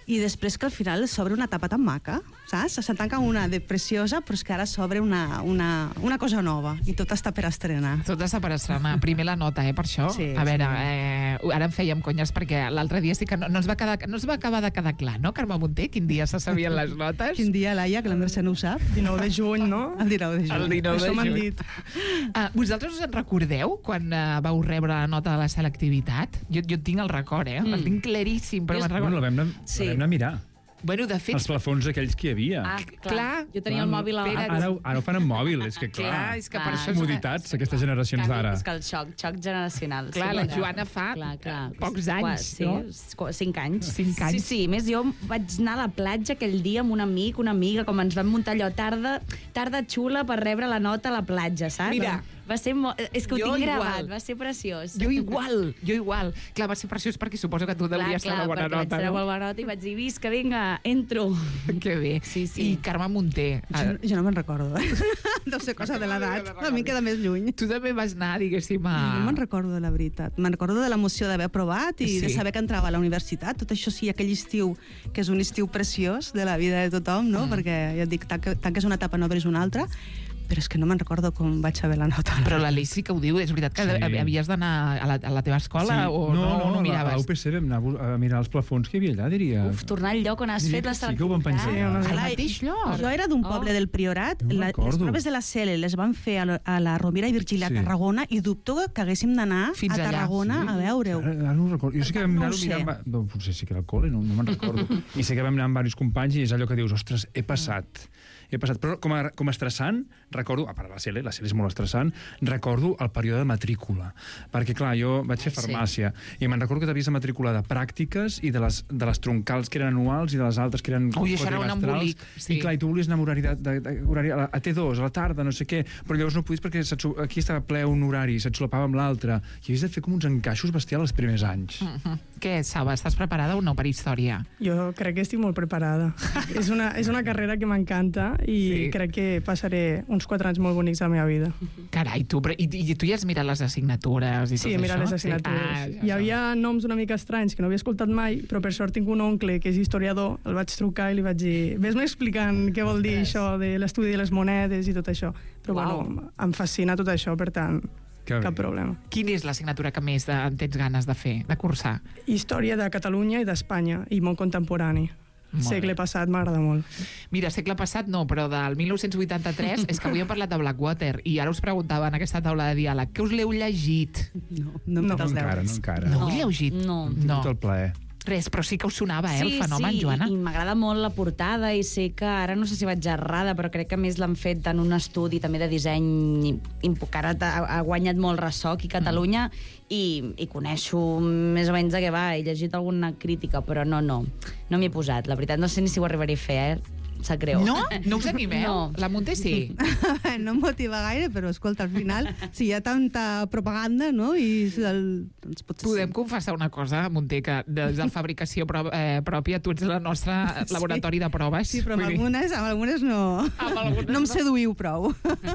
i després que al final s'obre una etapa tan maca, saps? Se tanca una de preciosa, però és que ara s'obre una, una, una cosa nova i tot està per estrenar. Tot està per estrenar. Primer la nota, eh, per això. Sí, a veure, sí. eh, ara en fèiem conyes perquè l'altre dia sí que no, no, ens va quedar, no ens va acabar de quedar clar, no, Carme Munté? Quin dia se sabien les notes? Quin dia, Laia, que la Mercè no ho sap? dinou de juny, no? El dinou de juny. El dinou de Això m'han juny. dit. Uh, vosaltres us en recordeu quan uh, vau rebre la nota de la selectivitat? Jo, jo tinc el record, eh? Mm. El tinc claríssim, però me'n recordo. Bueno, la vam anar, Sí. la vam anar a mirar. Bueno, de fet... Els plafons aquells que hi havia. Ah, clar. Clar. Jo tenia el mòbil... A... Espera, Ara, ara ho fan amb mòbil, és que clar. Clar, és que per Ah, això... és- Comoditats, aquestes generacions d'ara. És que el xoc, xoc generacional. Clar, sí, la clar. Joana fa clar, clar. pocs anys, Qua- sí, no? qu- Cinc anys. Cinc anys. Sí, sí, més jo vaig anar a la platja aquell dia amb un amic, una amiga, com ens vam muntar allò tarda, tarda xula per rebre la nota a la platja, saps? Mira. Va ser mo... És que ho Jo tinc igual. gravat, va ser preciós. Jo igual, jo igual. Clar, va ser preciós perquè suposo que tu deuries clar, fer una bona perquè vaig nota, treure no? una bona nota i vaig dir, visca, vinga, entro. Que bé. Sí, sí. I Carme Munté. Jo, jo no me'n recordo. Deu ser cosa de l'edat. A mi em queda més lluny. Tu també vas anar, diguéssim, a... No me'n recordo de la veritat. Me'n recordo de l'emoció d'haver aprovat i Sí. de saber que entrava a la universitat. Tot això sí, aquell estiu, que és un estiu preciós de la vida de tothom, no? Mm. Perquè, ja et dic, tanca- tanques una etapa, no obres una altra, però és que no me'n recordo com vaig saber la nota. Però l'Aleix sí que ho diu, és veritat que Sí. sí. havies d'anar a, la, a la teva escola o no, no, no, no a miraves? la U P C vam anar a bu- a mirar els plafons que hi havia allà, diria. Uf, tornar al lloc on has Sí, fet la sí que ho vam pensar. selectivitat. Al Clar, mateix lloc. Jo era d'un poble Oh. del Priorat, No me'n la, les recordo. proves de la C L les van fer a, la- a la Rovira i Virgili a Sí. Tarragona i dubto que haguéssim d'anar Fins a allà. Tarragona a veure-ho. Ara, ara no ho recordo. Jo sé que vam No ho anar-ho sé. mirant... No, potser sí que era al col·le, no, no me'n recordo. I sé que vam anar amb diversos companys i és allò que dius, ostres, he passat. He passat. Però com a, com a estressant, recordo, a part de la C L, la C L és molt estressant, recordo el període de matrícula. Perquè, clar, jo vaig fer farmàcia i me'n recordo que t'havies de matrícula de pràctiques i de les, de les troncals que eren anuals i de les altres que eren Ui, això era un quadrimestrals. embolic, sí. I clar, i tu volies anar amb horari, de, de, de, horari a, la- a T dos, a la tarda, no sé què, però llavors no podies perquè se't, su- aquí estava ple un horari, se't solapava amb l'altre, i havies de fer com uns encaixos bestials els primers anys. Mhm. Què, Saba, estàs preparada o no per història? Jo crec que estic molt preparada. és, una, és una carrera que m'encanta i Sí. crec que passaré uns quatre anys molt bonics de la meva vida. Carai, tu, però, i, i tu ja has mirat les assignatures i Sí, tot he mirat això? les assignatures. Ah, Sí. Hi havia noms una mica estranys que no havia escoltat mai, però per sort tinc un oncle que és historiador, el vaig trucar i li vaig dir ves-me explicant què vol dir això de l'estudi de les monedes i tot això. Però Uau. bueno, em fascina tot això, per tant, Que bé. cap problema. Quina és l'assignatura que més eh, tens ganes de fer, de cursar? Història de Catalunya i d'Espanya i món contemporani. Molt Segle bé. passat m'agrada molt. Mira, segle passat no, però del mil nou-cents vuitanta-tres és que avui hem parlat de Blackwater i ara us preguntava en aquesta taula de diàleg que us l'heu llegit? No, no, No, no, els encara, no deures. encara. No, ho heu llegit? No. No. Tot el plaer. Res, però sí que us sonava, eh, el fenomen, sí, Joana? i m'agrada molt la portada i sé que ara no sé si vaig errada, però crec que més l'han fet en un estudi també de disseny i, i que ara ha, ha guanyat molt ressò aquí a Catalunya mm. i, i coneixo més o menys de què va, he llegit alguna crítica, però no, no, no m'hi he posat. La veritat, no sé ni si ho arribaré a fer, eh? Sap greu. No? No us animeu? No. La Munté sí. No em motiva gaire, però escolta, al final, si hi ha tanta propaganda, no? I el, doncs potser Podem sí. confessar una cosa, Munté, que des de la fabricació pro, eh, pròpia tu ets el nostre Sí. laboratori de proves. Sí, però amb Vull dir, algunes, amb algunes no, Amb algunes no em no. seduïu prou.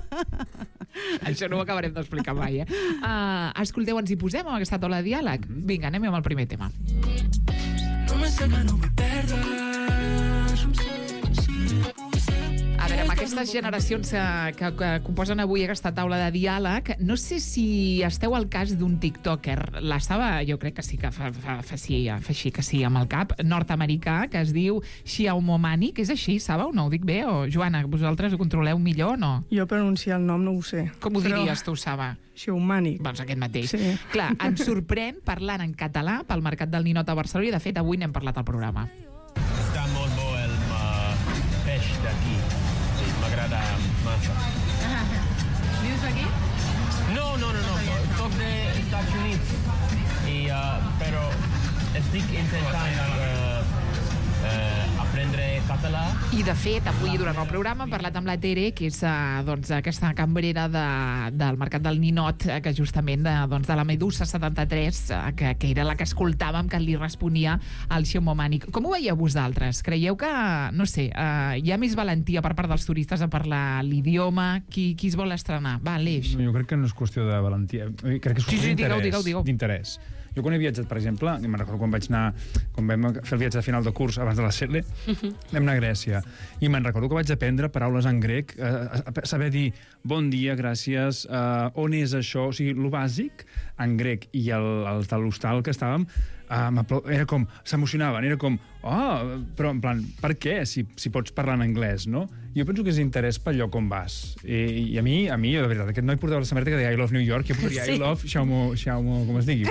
Això no ho acabarem d'explicar mai, eh? Uh, escolteu, ens hi posem amb aquesta taula de diàleg? Vinga, anem amb el primer tema. No me sé que no vull perdre. A veure, amb aquestes generacions que, que, que composen avui aquesta taula de diàleg, no sé si esteu al cas d'un tiktoker, l'estava, jo crec que sí que fa, fa, fa, sí, fa així que sí amb el cap, nord-americà, que es diu Xiaomomani, que és així, sabeu? No ho dic bé? O, Joana, vosaltres ho controleu millor o no? Jo pronunciar el nom no ho sé. Com ho però- diries tu, Saba? Xiumànic. Doncs aquest mateix. Sí. Clar, ens sorprèn parlant en català pel Mercat del Ninot a Barcelona i, de fet, avui n'hem parlat al programa. Està molt bo el uh, peix d'aquí. Sí, m'agrada massa. Vius aquí? No, no, no, no. Soc dels Estats Units. I, uh, però estic intentant uh, uh, aprendre català. I, de fet, avui, durant el programa, hem parlat amb la Tere, que és uh, doncs, aquesta cambrera de, del Mercat del Ninot, uh, que justament de, doncs, de la Medusa setanta-tres, uh, que, que era la que escoltàvem, que li responia al Xiaomomani. Com ho veieu vosaltres? Creieu que, no sé, uh, hi ha més valentia per part dels turistes a parlar l'idioma? Qui, qui es vol estrenar? Va, Aleix. Jo crec que no és qüestió de valentia. Crec que és Sí, qüestió sí, digueu, d'interès. digueu, digueu. D'interès. Jo quan he viatjat, per exemple, me'n recordo quan vaig anar, quan vam fer el viatge de final de curs abans de la S E L E, vam anar a Grècia, i me'n recordo que vaig aprendre paraules en grec, eh, saber dir bon dia, gràcies, eh, on és això, o sigui, lo bàsic, en grec, i el, el de l'hostal que estàvem, Uh, era com, s'emocionaven, era com, oh, però en plan, per què, si, si pots parlar en anglès, no? Jo penso que és interès pel lloc on vas. I, i a mi, a mi, de veritat, aquest noi portava la samarreta que deia I love New York, jo podria sí. I love Xiaumo, Xiaumo, com es digui.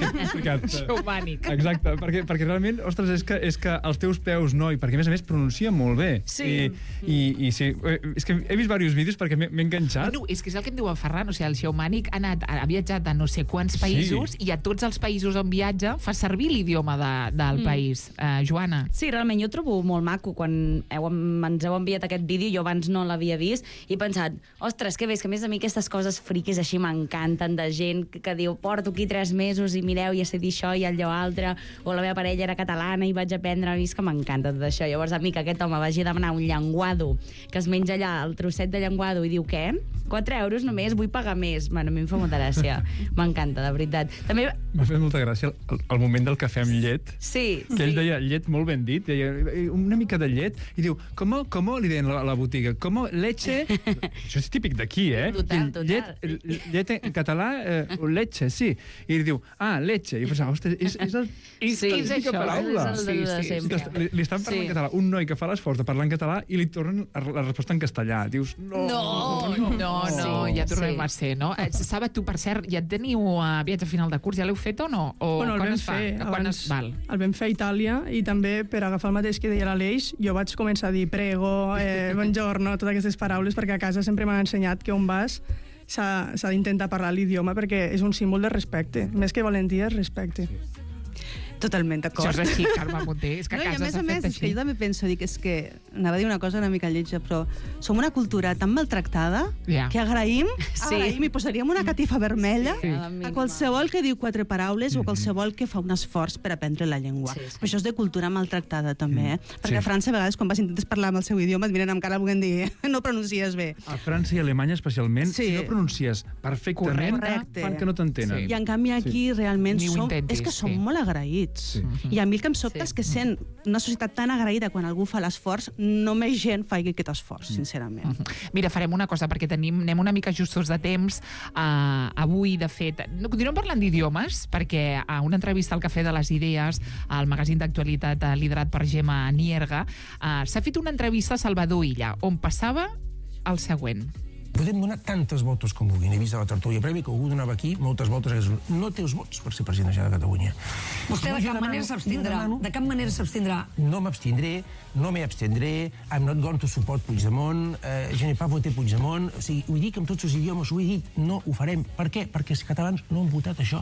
Xaumànic. Exacte, perquè, perquè realment, ostres, és que, és que els teus peus, noi, perquè a més a més pronuncia molt bé. Sí. I, i, i sí, és que he vist diversos vídeos perquè m'he enganxat. Bueno, és que és el que em diu en Ferran, o sigui, el Xiaumànic ha, anat, ha viatjat a no sé quants països sí. i a tots els països on viatja fa servir l'idioma de, del mm. país. Uh, Joana. Sí, realment, jo ho trobo molt maco. Quan heu, ens heu enviat aquest vídeo, jo abans no l'havia vist, i he pensat, ostres, que bé, que a més a mi aquestes coses friquis així m'encanten, de gent que, que diu, porto aquí tres mesos i mireu, ja sé dir això i allò altre, o la meva parella era catalana i vaig aprendre, a mi és que m'encanta tot això. Llavors, a mi que aquest home vagi a demanar un llenguado, que es menja allà el trosset de llenguado i diu, què? quatre euros només, vull pagar més. Bueno, a mi em fa molta gràcia. M'encanta, de veritat. També... M'ha fet molta gràcia el, el moment del cafè amb llet. Sí. Que ell deia llet molt ben dit, deia una mica de llet, i diu, com, com li deien a la botiga? Com leche? Això és típic d'aquí, eh? Total, total. Llet, llet en català, eh, leche, sí. I li diu, ah, leche. I jo pensava, ostres, és, és el... És sí, és això, paraula. és el de Sí, sempre. li, li estan parlant Sí. en català. Un noi que fa l'esforç de parlar en català i li tornen la resposta en castellà. Dius, no, No, no, no, no Sí, ja tornem sí. a ser, no? Eh, Saba, tu, per cert, ja teniu uh, viatge final de curs, ja l'heu fet o no? O Bueno, el quan vam es fa? fer Quan abans, es... Val. el vam fer a Itàlia, i també per agafar el mateix que deia l'Aleix, jo vaig començar a dir prego, eh, buongiorno, totes aquestes paraules, perquè a casa sempre m'han ensenyat que on vas s'ha d'intentar parlar l'idioma perquè és un símbol de respecte. Més que valentia, és respecte. Totalment d'acord. Això és així, Carme Monter, és que a No, i a casa més s'ha a més, fet és que així. jo també penso, dic, és que anava a dir una cosa una mica lletja, però som una cultura tan maltractada Ja. que agraïm, Sí. agraïm i posaríem una catifa vermella Sí. a qualsevol que diu quatre paraules o qualsevol que fa un esforç per aprendre la llengua. Sí, sí. Però això és de cultura maltractada, també, eh? Perquè Sí. a França, a vegades, quan vas intentes parlar amb el seu idioma, et miren amb cara volent dir no pronuncies bé. A França i Alemanya, especialment, Sí. si no pronuncies perfectament, Correcte. fan que no t'entenen. Sí. I en canvi aquí realment Ni ho som, intentis, és que som sí. molt agraïts. I a mi el que em sobta Sí. és que sent una societat tan agraïda quan algú fa l'esforç, no més gent fa aquest esforç, sincerament. Mira, farem una cosa, perquè tenim, anem una mica justos de temps. Uh, avui, de fet, no, continuem parlant d'idiomes, perquè a una entrevista al Cafè de les Idees, al magazín d'actualitat uh, liderat per Gemma Nierga, uh, s'ha fet una entrevista a Salvador Illa, on passava el següent. Podem donar tantes voltes com vulguin. He vist a la tertúlia prèvia que algú donava aquí moltes voltes. Que no té els vots per ser president de la Generalitat de Catalunya. Vostè de cap manera s'abstindrà. De cap manera s'abstindrà. No m'abstindré, no m'hi abstindré. I'm not going to support Puigdemont. Eh, je n'ai pas voté Puigdemont. O sigui, ho dic amb tots els idiomes, ho he dit. No ho farem. Per què? Perquè els catalans no han votat això.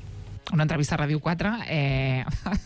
Una entrevista a Ràdio quatre, eh...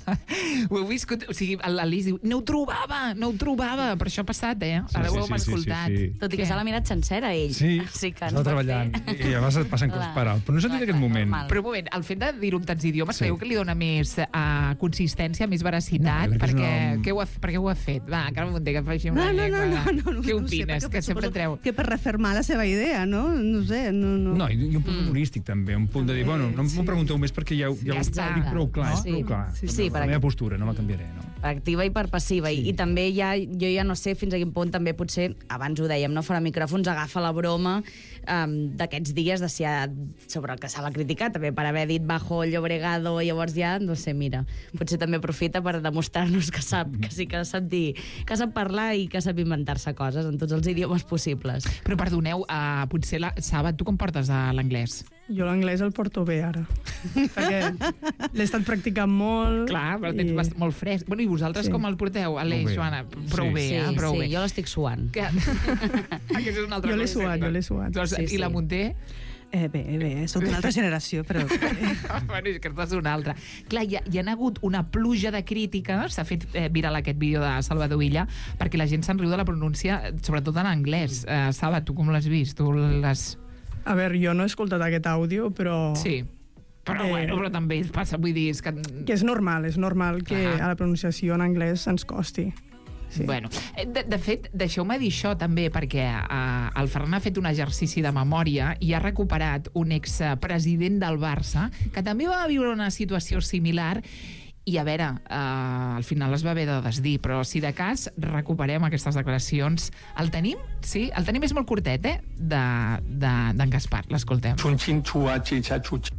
ho heu viscut, o sigui, l'Alice diu, no ho trobava, no ho trobava, per això ha passat, eh? Sí, Ara sí, ho hem sí, sí, escoltat. sí, sí. Tot i que se l'ha mirat sencera, ell. Sí, sí que està no pot treballant. fer. I a vegades passen coses Clar. per alt. Però no he sentit aquest moment. normal. Però un moment, el fet de dir-ho en tants idiomes, Sí. creu que li dona més uh, consistència, més veracitat? No, jo crec que és perquè, una- què ho ha, per què ho ha fet? Va, Carme Monter, que faci una No, no, llengua. no, no, no, no, Què no sé, opines? perquè que sempre suposo treu... Que per refermar la seva idea, no? No sé, no... No, No, i, i un punt humorístic, també. Un punt de dir, bueno, no m'ho pregunteu més perquè ja, ja, Ja ho està. dic prou clar, és Sí. prou clar. Sí, sí, la per meva aquí. postura, no la canviaré, no? Per activa i per passiva. Sí. I, I també ja, jo ja no sé fins a quin punt també potser, abans ho dèiem, no, fora micròfons, agafa la broma um, d'aquests dies de si ha, sobre el que se l'ha criticat, també per haver dit bajo Llobregado, i llavors ja, no sé, mira, potser també aprofita per demostrar-nos que sap, que sí que sap dir, que sap parlar i que sap inventar-se coses en tots els idiomes possibles. Però perdoneu, uh, potser, la... Saba, tu com portes a l'anglès? Jo l'anglès el porto bé, ara. Perquè l'he estat practicant molt. Clar, però tens i- bast- molt fresc. Bueno, i vosaltres Sí. com el porteu? Aleix, bé. Joana, prou Sí. bé, Sí, eh? Prou sí, bé. jo l'estic suant. Que... Aquesta és una altra Jo l'he cosa. suat, jo l'he suat. Doncs, Sí, I la sí. Monter? Eh, bé, bé, soc d'una altra generació, però... Bueno, és que estàs una altra. Clar, hi ha, hi ha hagut una pluja de crítiques, s'ha fet eh, viral aquest vídeo de Salvador Illa, perquè la gent se'n riu de la pronúncia, sobretot en anglès. Uh, Saba, tu com l'has vist? Tu l'has... A veure, jo no he escoltat aquest àudio, però... Sí. Però, Eh, bueno, però també passa, vull dir, és que... Que és normal, és normal que Clar. a la pronunciació en anglès ens costi. sí. Bueno, de, de fet, deixeu-me dir això també, perquè uh, el Ferran ha fet un exercici de memòria i ha recuperat un expresident del Barça que també va viure una situació similar i, a veure, uh, al final es va haver de desdir, però si de cas recuperem aquestes declaracions. El tenim? Sí? El tenim, és molt curtet, eh? D'en de, de, Gaspar, l'escoltem. Xunxin, xua, xitxa, xutxa.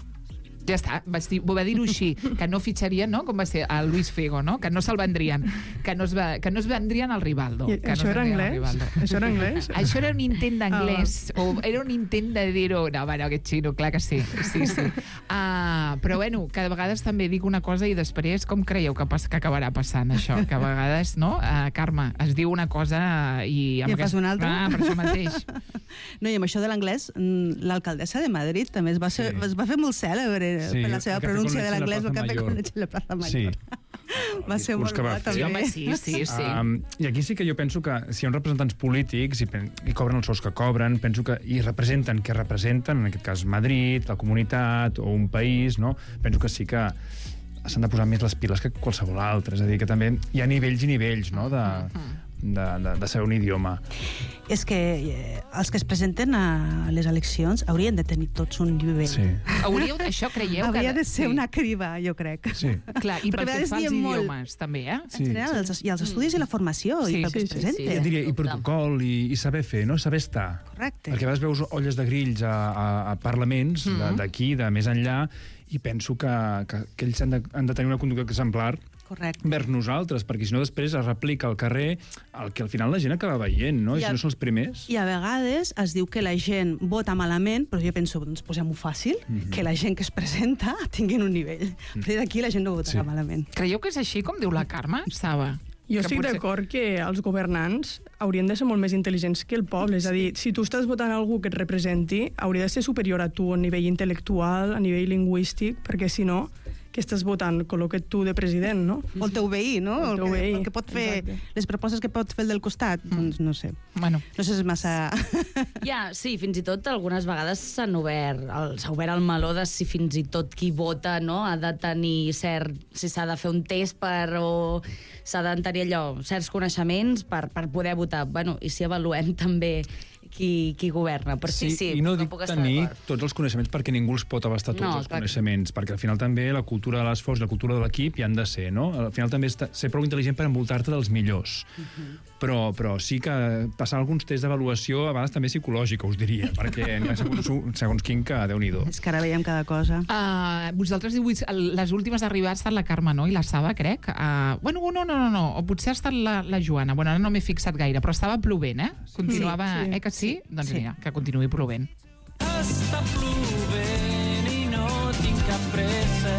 Ja està, vaig dir, va dir-ho així, que no fitxarien, no? Com va ser el Luis Figo, no? Que no se'l vendrien, que no es, va, que no es vendrien al Rivaldo. I, que això no era anglès? Això era anglès? Això era un intent d'anglès, ah, o era un intent de dir-ho... No, bueno, aquest xino, clar que sí. sí, sí. Uh, però, bueno, que de vegades també dic una cosa i després com creieu que, pas, que acabarà passant això? Que a vegades, no? Uh, Carme, es diu una cosa i... I en fas una altra? Ah, per això mateix. No, i amb això de l'anglès, l'alcaldessa de Madrid també es va, ser, sí. es va fer molt cèlebre sí, per la seva pronúncia de l'anglès, el Cafè con leche a la Plaza Mayor. Sí. Va ser molt bo, també. Home, sí, sí, sí. Um, I aquí sí que jo penso que si hi ha uns representants polítics i, i cobren els sous que cobren, penso que i representen que representen, en aquest cas Madrid, la comunitat o un país, no? Penso que sí que s'han de posar més les piles que qualsevol altre. És a dir, que també hi ha nivells i nivells, no?, de... De, de, de saber un idioma. És que eh, els que es presenten a les eleccions haurien de tenir tots un nivell. Sí. Hauríeu, això creieu? Hauria que... de ser sí. una criba, jo crec. Sí. Clar, i pel que fa als idiomes, també, eh? En sí. general, els, i els estudis i la formació, sí, i pel sí, que es presenta. Sí, sí. Jo diria, i protocol, i, i saber fer, no? Saber estar. Correcte. Perquè a vegades veus olles de grills a, a, a parlaments mm-hmm. d'aquí, de més enllà, i penso que, que, que ells han de, han de tenir una conducta exemplar Correcte. vers nosaltres, perquè si no després es replica al carrer el que al final la gent acaba veient, no? I, I si no són els primers... I a vegades es diu que la gent vota malament, però jo penso, doncs posem-ho fàcil, mm-hmm. que la gent que es presenta tinguin un nivell. Mm. Però d'aquí la gent no votarà sí. malament. Creieu que és així, com diu la Carme? Saba? Jo estic potser... d'acord que els governants haurien de ser molt més intel·ligents que el poble. És a dir, si tu estàs votant algú que et representi, hauria de ser superior a tu a nivell intel·lectual, a nivell lingüístic, perquè si no, que estàs votant, col·loca't tu de president, no? O el teu veí, no? El teu el, que, veí. el que pot fer, exacte. Les propostes que pot fer el del costat, mm. doncs no sé. Bueno. No sé si és massa... Ja, sí, fins i tot algunes vegades s'han obert, s'ha obert el meló de si fins i tot qui vota, no?, ha de tenir cert... si s'ha de fer un test per... o s'ha de tenir allò, certs coneixements per, per poder votar. Bueno, i si avaluem també qui, qui governa. Però sí, sí, sí, i no no dic puc estar tenir d'acord. tots els coneixements perquè ningú els pot abastar tots No, els clar. coneixements, perquè al final també la cultura de l'esforç i la cultura de l'equip hi han de ser, no? Al final també és ser prou intel·ligent per envoltar-te dels millors. Uh-huh. Però, però sí que passar alguns tests d'avaluació a vegades també psicològica, us diria, perquè n'hi ha segons, segons quin que Déu-n'hi-do. És que ara veiem cada cosa. Uh, vosaltres diu, les últimes d'arribar ha estat la Carme, no? I la Saba, crec. Uh, bueno, no, no, no, no. O potser ha estat la, la Joana. Bueno, ara no m'he fixat gaire, però estava plovent, eh? Continuava... Sí, sí. Eh que sí? sí doncs sí. Mira, que continuï plovent. Està plovent i no tinc cap pressa.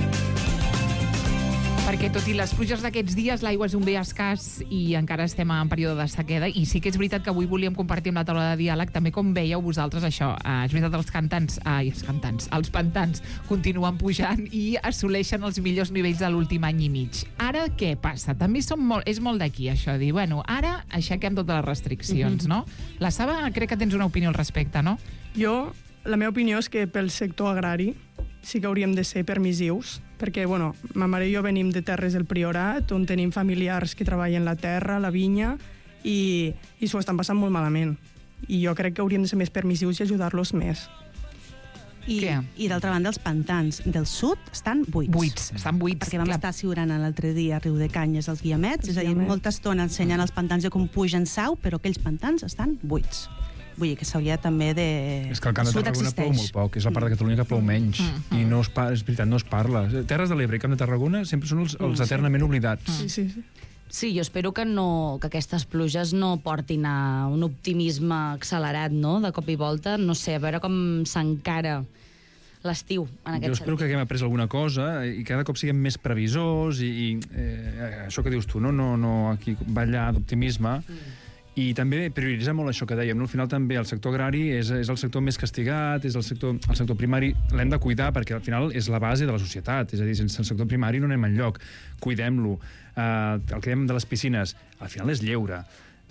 Perquè tot i les pluges d'aquests dies, l'aigua és un bé escàs i encara estem en període de sequera, i sí que és veritat que avui volíem compartir amb la taula de diàleg també com veieu vosaltres això. Eh, és veritat, els cantants, ai, els cantants, els pantans continuen pujant i assoleixen els millors nivells de l'últim any i mig. Ara què passa? També som molt, és molt d'aquí això, dir, bueno, ara aixequem totes les restriccions, no? La Saba, crec que tens una opinió al respecte, no? Jo, la meva opinió és que pel sector agrari sí que hauríem de ser permissius, perquè, bueno, ma mare i jo venim de terres del Priorat, on tenim familiars que treballen la terra, la vinya, i, i s'ho estan passant molt malament. I jo crec que hauríem de ser més permissius i ajudar-los més. I, i d'altra banda, els pantans del sud estan buits. Buits, estan buits. Perquè vam clar. estar assegurant l'altre dia a Riu de Canyes els guiamets, és a dir, guiamets. molta estona ensenyant els pantans de com pugen sau, però aquells pantans estan buits. Vull dir que s'hauria també de... És que el Camp de Tarragona plou molt poc, és la part de Catalunya que plou menys, Mm. i no es pa, és veritat, no es parla. Terres de l'Ebre i Camp de Tarragona sempre són els, els eternament oblidats. Sí, sí, sí. Sí, jo espero que, no, que aquestes pluges no portin a un optimisme accelerat, no?, de cop i volta. No sé, a veure com s'encara l'estiu en aquest Jo espero sentit. que haguem après alguna cosa i cada cop siguem més previsors i, i eh, això que dius tu, no, no, no aquí ballar d'optimisme. Mm. I també prioritzar molt això que dèiem, no? Al final també el sector agrari és, és el sector més castigat, és el sector, el sector primari l'hem de cuidar perquè al final és la base de la societat, és a dir, sense el sector primari no anem enlloc, cuidem-lo. Uh, el que dèiem de les piscines, al final és lleure.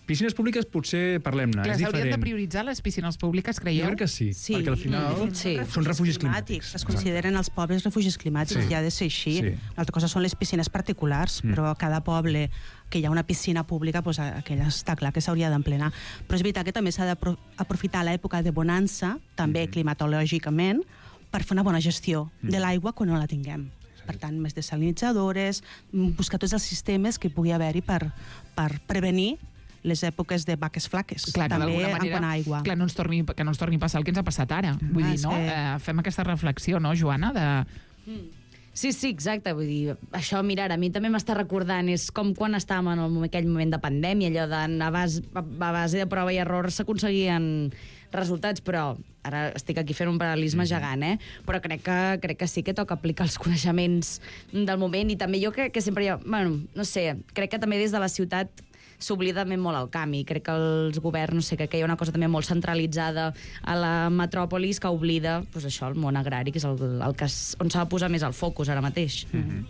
Piscines públiques potser parlem-ne, Clar, és s'haurien de diferent. prioritzar les piscines públiques, creieu? Jo crec que sí, Sí. perquè al final Sí. són refugis climàtics. Es consideren els pobles refugis climàtics, Sí. i ha de ser així. Sí. L'altra cosa són les piscines particulars, Mm. però a cada poble que hi ha una piscina pública, doncs aquella està clar que s'hauria d'emplenar. Però és veritat que també s'ha d'aprofitar l'època de bonança, també climatològicament, per fer una bona gestió de l'aigua quan no la tinguem. Per tant, més desalinitzadores, buscar tots els sistemes que pugui haver-hi per, per prevenir les èpoques de vaques flaques, Clar, que també d'alguna en manera, quant a aigua. clar, no ens torni, que no ens torni a passar el que ens ha passat ara. Vull dir, és no? que- Eh, fem aquesta reflexió, no, Joana, de... Sí, sí, exacte. Vull dir, això, mira, ara, a mi també m'està recordant, és com quan estàvem en el, aquell moment de pandèmia, allò de a base, a base de prova i error s'aconseguien resultats, però ara estic aquí fent un paral·lelisme gegant, eh? Però crec que, crec que sí que toca aplicar els coneixements del moment, i també jo crec que sempre hi ha... Bueno, no sé, crec que també des de la ciutat s'oblida també molt el camp, i crec que els governs, no sé, crec que hi ha una cosa també molt centralitzada a la metròpolis que oblida, doncs això, el món agrari, que és el, el que es, on s'ha de posar més el focus ara mateix. Mm-hmm.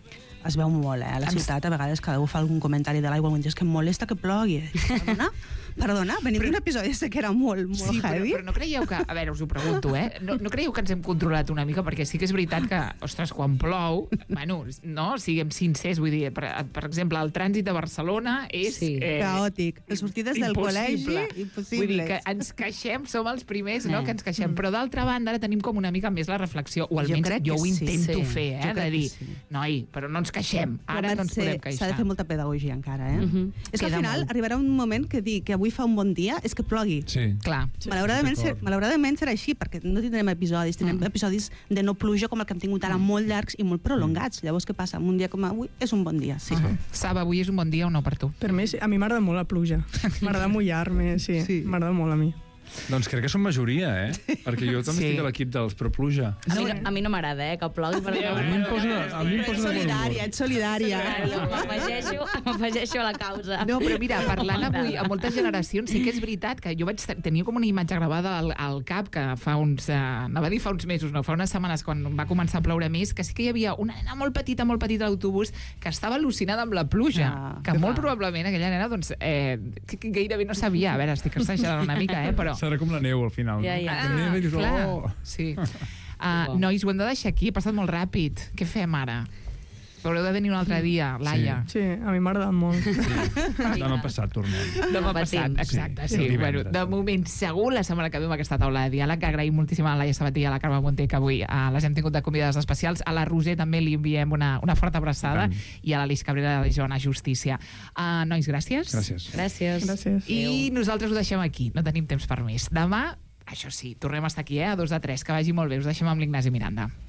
Es veu molt, eh? A la ciutat, a vegades, cada un fa algun comentari de l'aigua, algun dia és que em molesta que plogui. Perdona? Perdona? Venim d'un episodi de que era molt, molt Sí, però, heavy. però no creieu que... A veure, us ho pregunto, eh? No, no creieu que ens hem controlat una mica? Perquè sí que és veritat que, ostres, quan plou, bueno, no, siguem sincers, vull dir, per, per exemple, el trànsit de Barcelona és... Sí. Caòtic. Les sortides del impossible. col·legi, impossibles. Vull dir que ens queixem, som els primers, no?, Eh. que ens queixem. Però d'altra banda, ara tenim com una mica més la reflexió, o Jo almenys crec jo, que ho sí, intento sí. fer, eh? Jo De crec que dir, sí. noi, però no ens queixem, ara no ens S'ha de podem fer- queixar. S'ha de fer molta pedagogia encara, eh? Mhm. És que al Queda final molt. arribarà un moment que dir que avui fa un bon dia és que plogui. Sí. Clar. Malauradament, ser, malauradament serà així, perquè no tindrem episodis, tindrem episodis de no pluja com el que hem tingut ara, molt llargs i molt prolongats. Llavors, què passa? Un dia com avui és un bon dia, sí. Saba, avui és un bon dia o no per tu? Per mi, sí. A mi m'agrada molt la pluja. M'agrada mullar-me, sí. sí. M'agrada molt a mi. Doncs crec que som majoria, eh? Perquè jo també Sí. estic a l'equip dels Pro Pluja. A mi no, a mi no m'agrada, eh, que plogui. Perquè... A mi em posa, a mi em posa de bon humor. ets solidària. M'afegeixo m'afegeixo a la causa. No, però mira, parlant avui amb moltes generacions, sí que és veritat que jo vaig tenir com una imatge gravada al, al cap que fa uns, eh, anava a dir fa uns mesos, no, fa unes setmanes, quan va començar a ploure més, que sí que hi havia una nena molt petita, molt petita a l'autobús que estava al·lucinada amb la pluja, Ah, que molt probablement aquella nena, doncs, eh, que, que gairebé no sabia. A veure, estic exagerant una mica, eh, però... Serà com la neu al final. Ja, no? ja. La neu i dius, clar, oh. sí. Uh, nois, ho hem de deixar aquí, ha passat molt ràpid. Què fem ara? Haureu de venir un altre dia, Laia. Sí, a mi m'agrada molt. Demà passat tornem. Demà passat, exacte, sí. Sí, sí. Bueno, divendres. de moment, segur, la setmana que ve amb aquesta taula de diàleg, que agraïm moltíssim a la Laia Sabater i a la Carme Monté, que avui uh, les hem tingut de convidades especials. A la Roser també li enviem una, una forta abraçada, i a l'Alix Cabrera de Joana Justícia. Uh, nois, gràcies. Gràcies. Gràcies. Gràcies. I nosaltres ho deixem aquí, no tenim temps per més. Demà, això sí, tornem a estar aquí, eh, a dos de tres. Que vagi molt bé, us deixem amb l'Ignasi Miranda.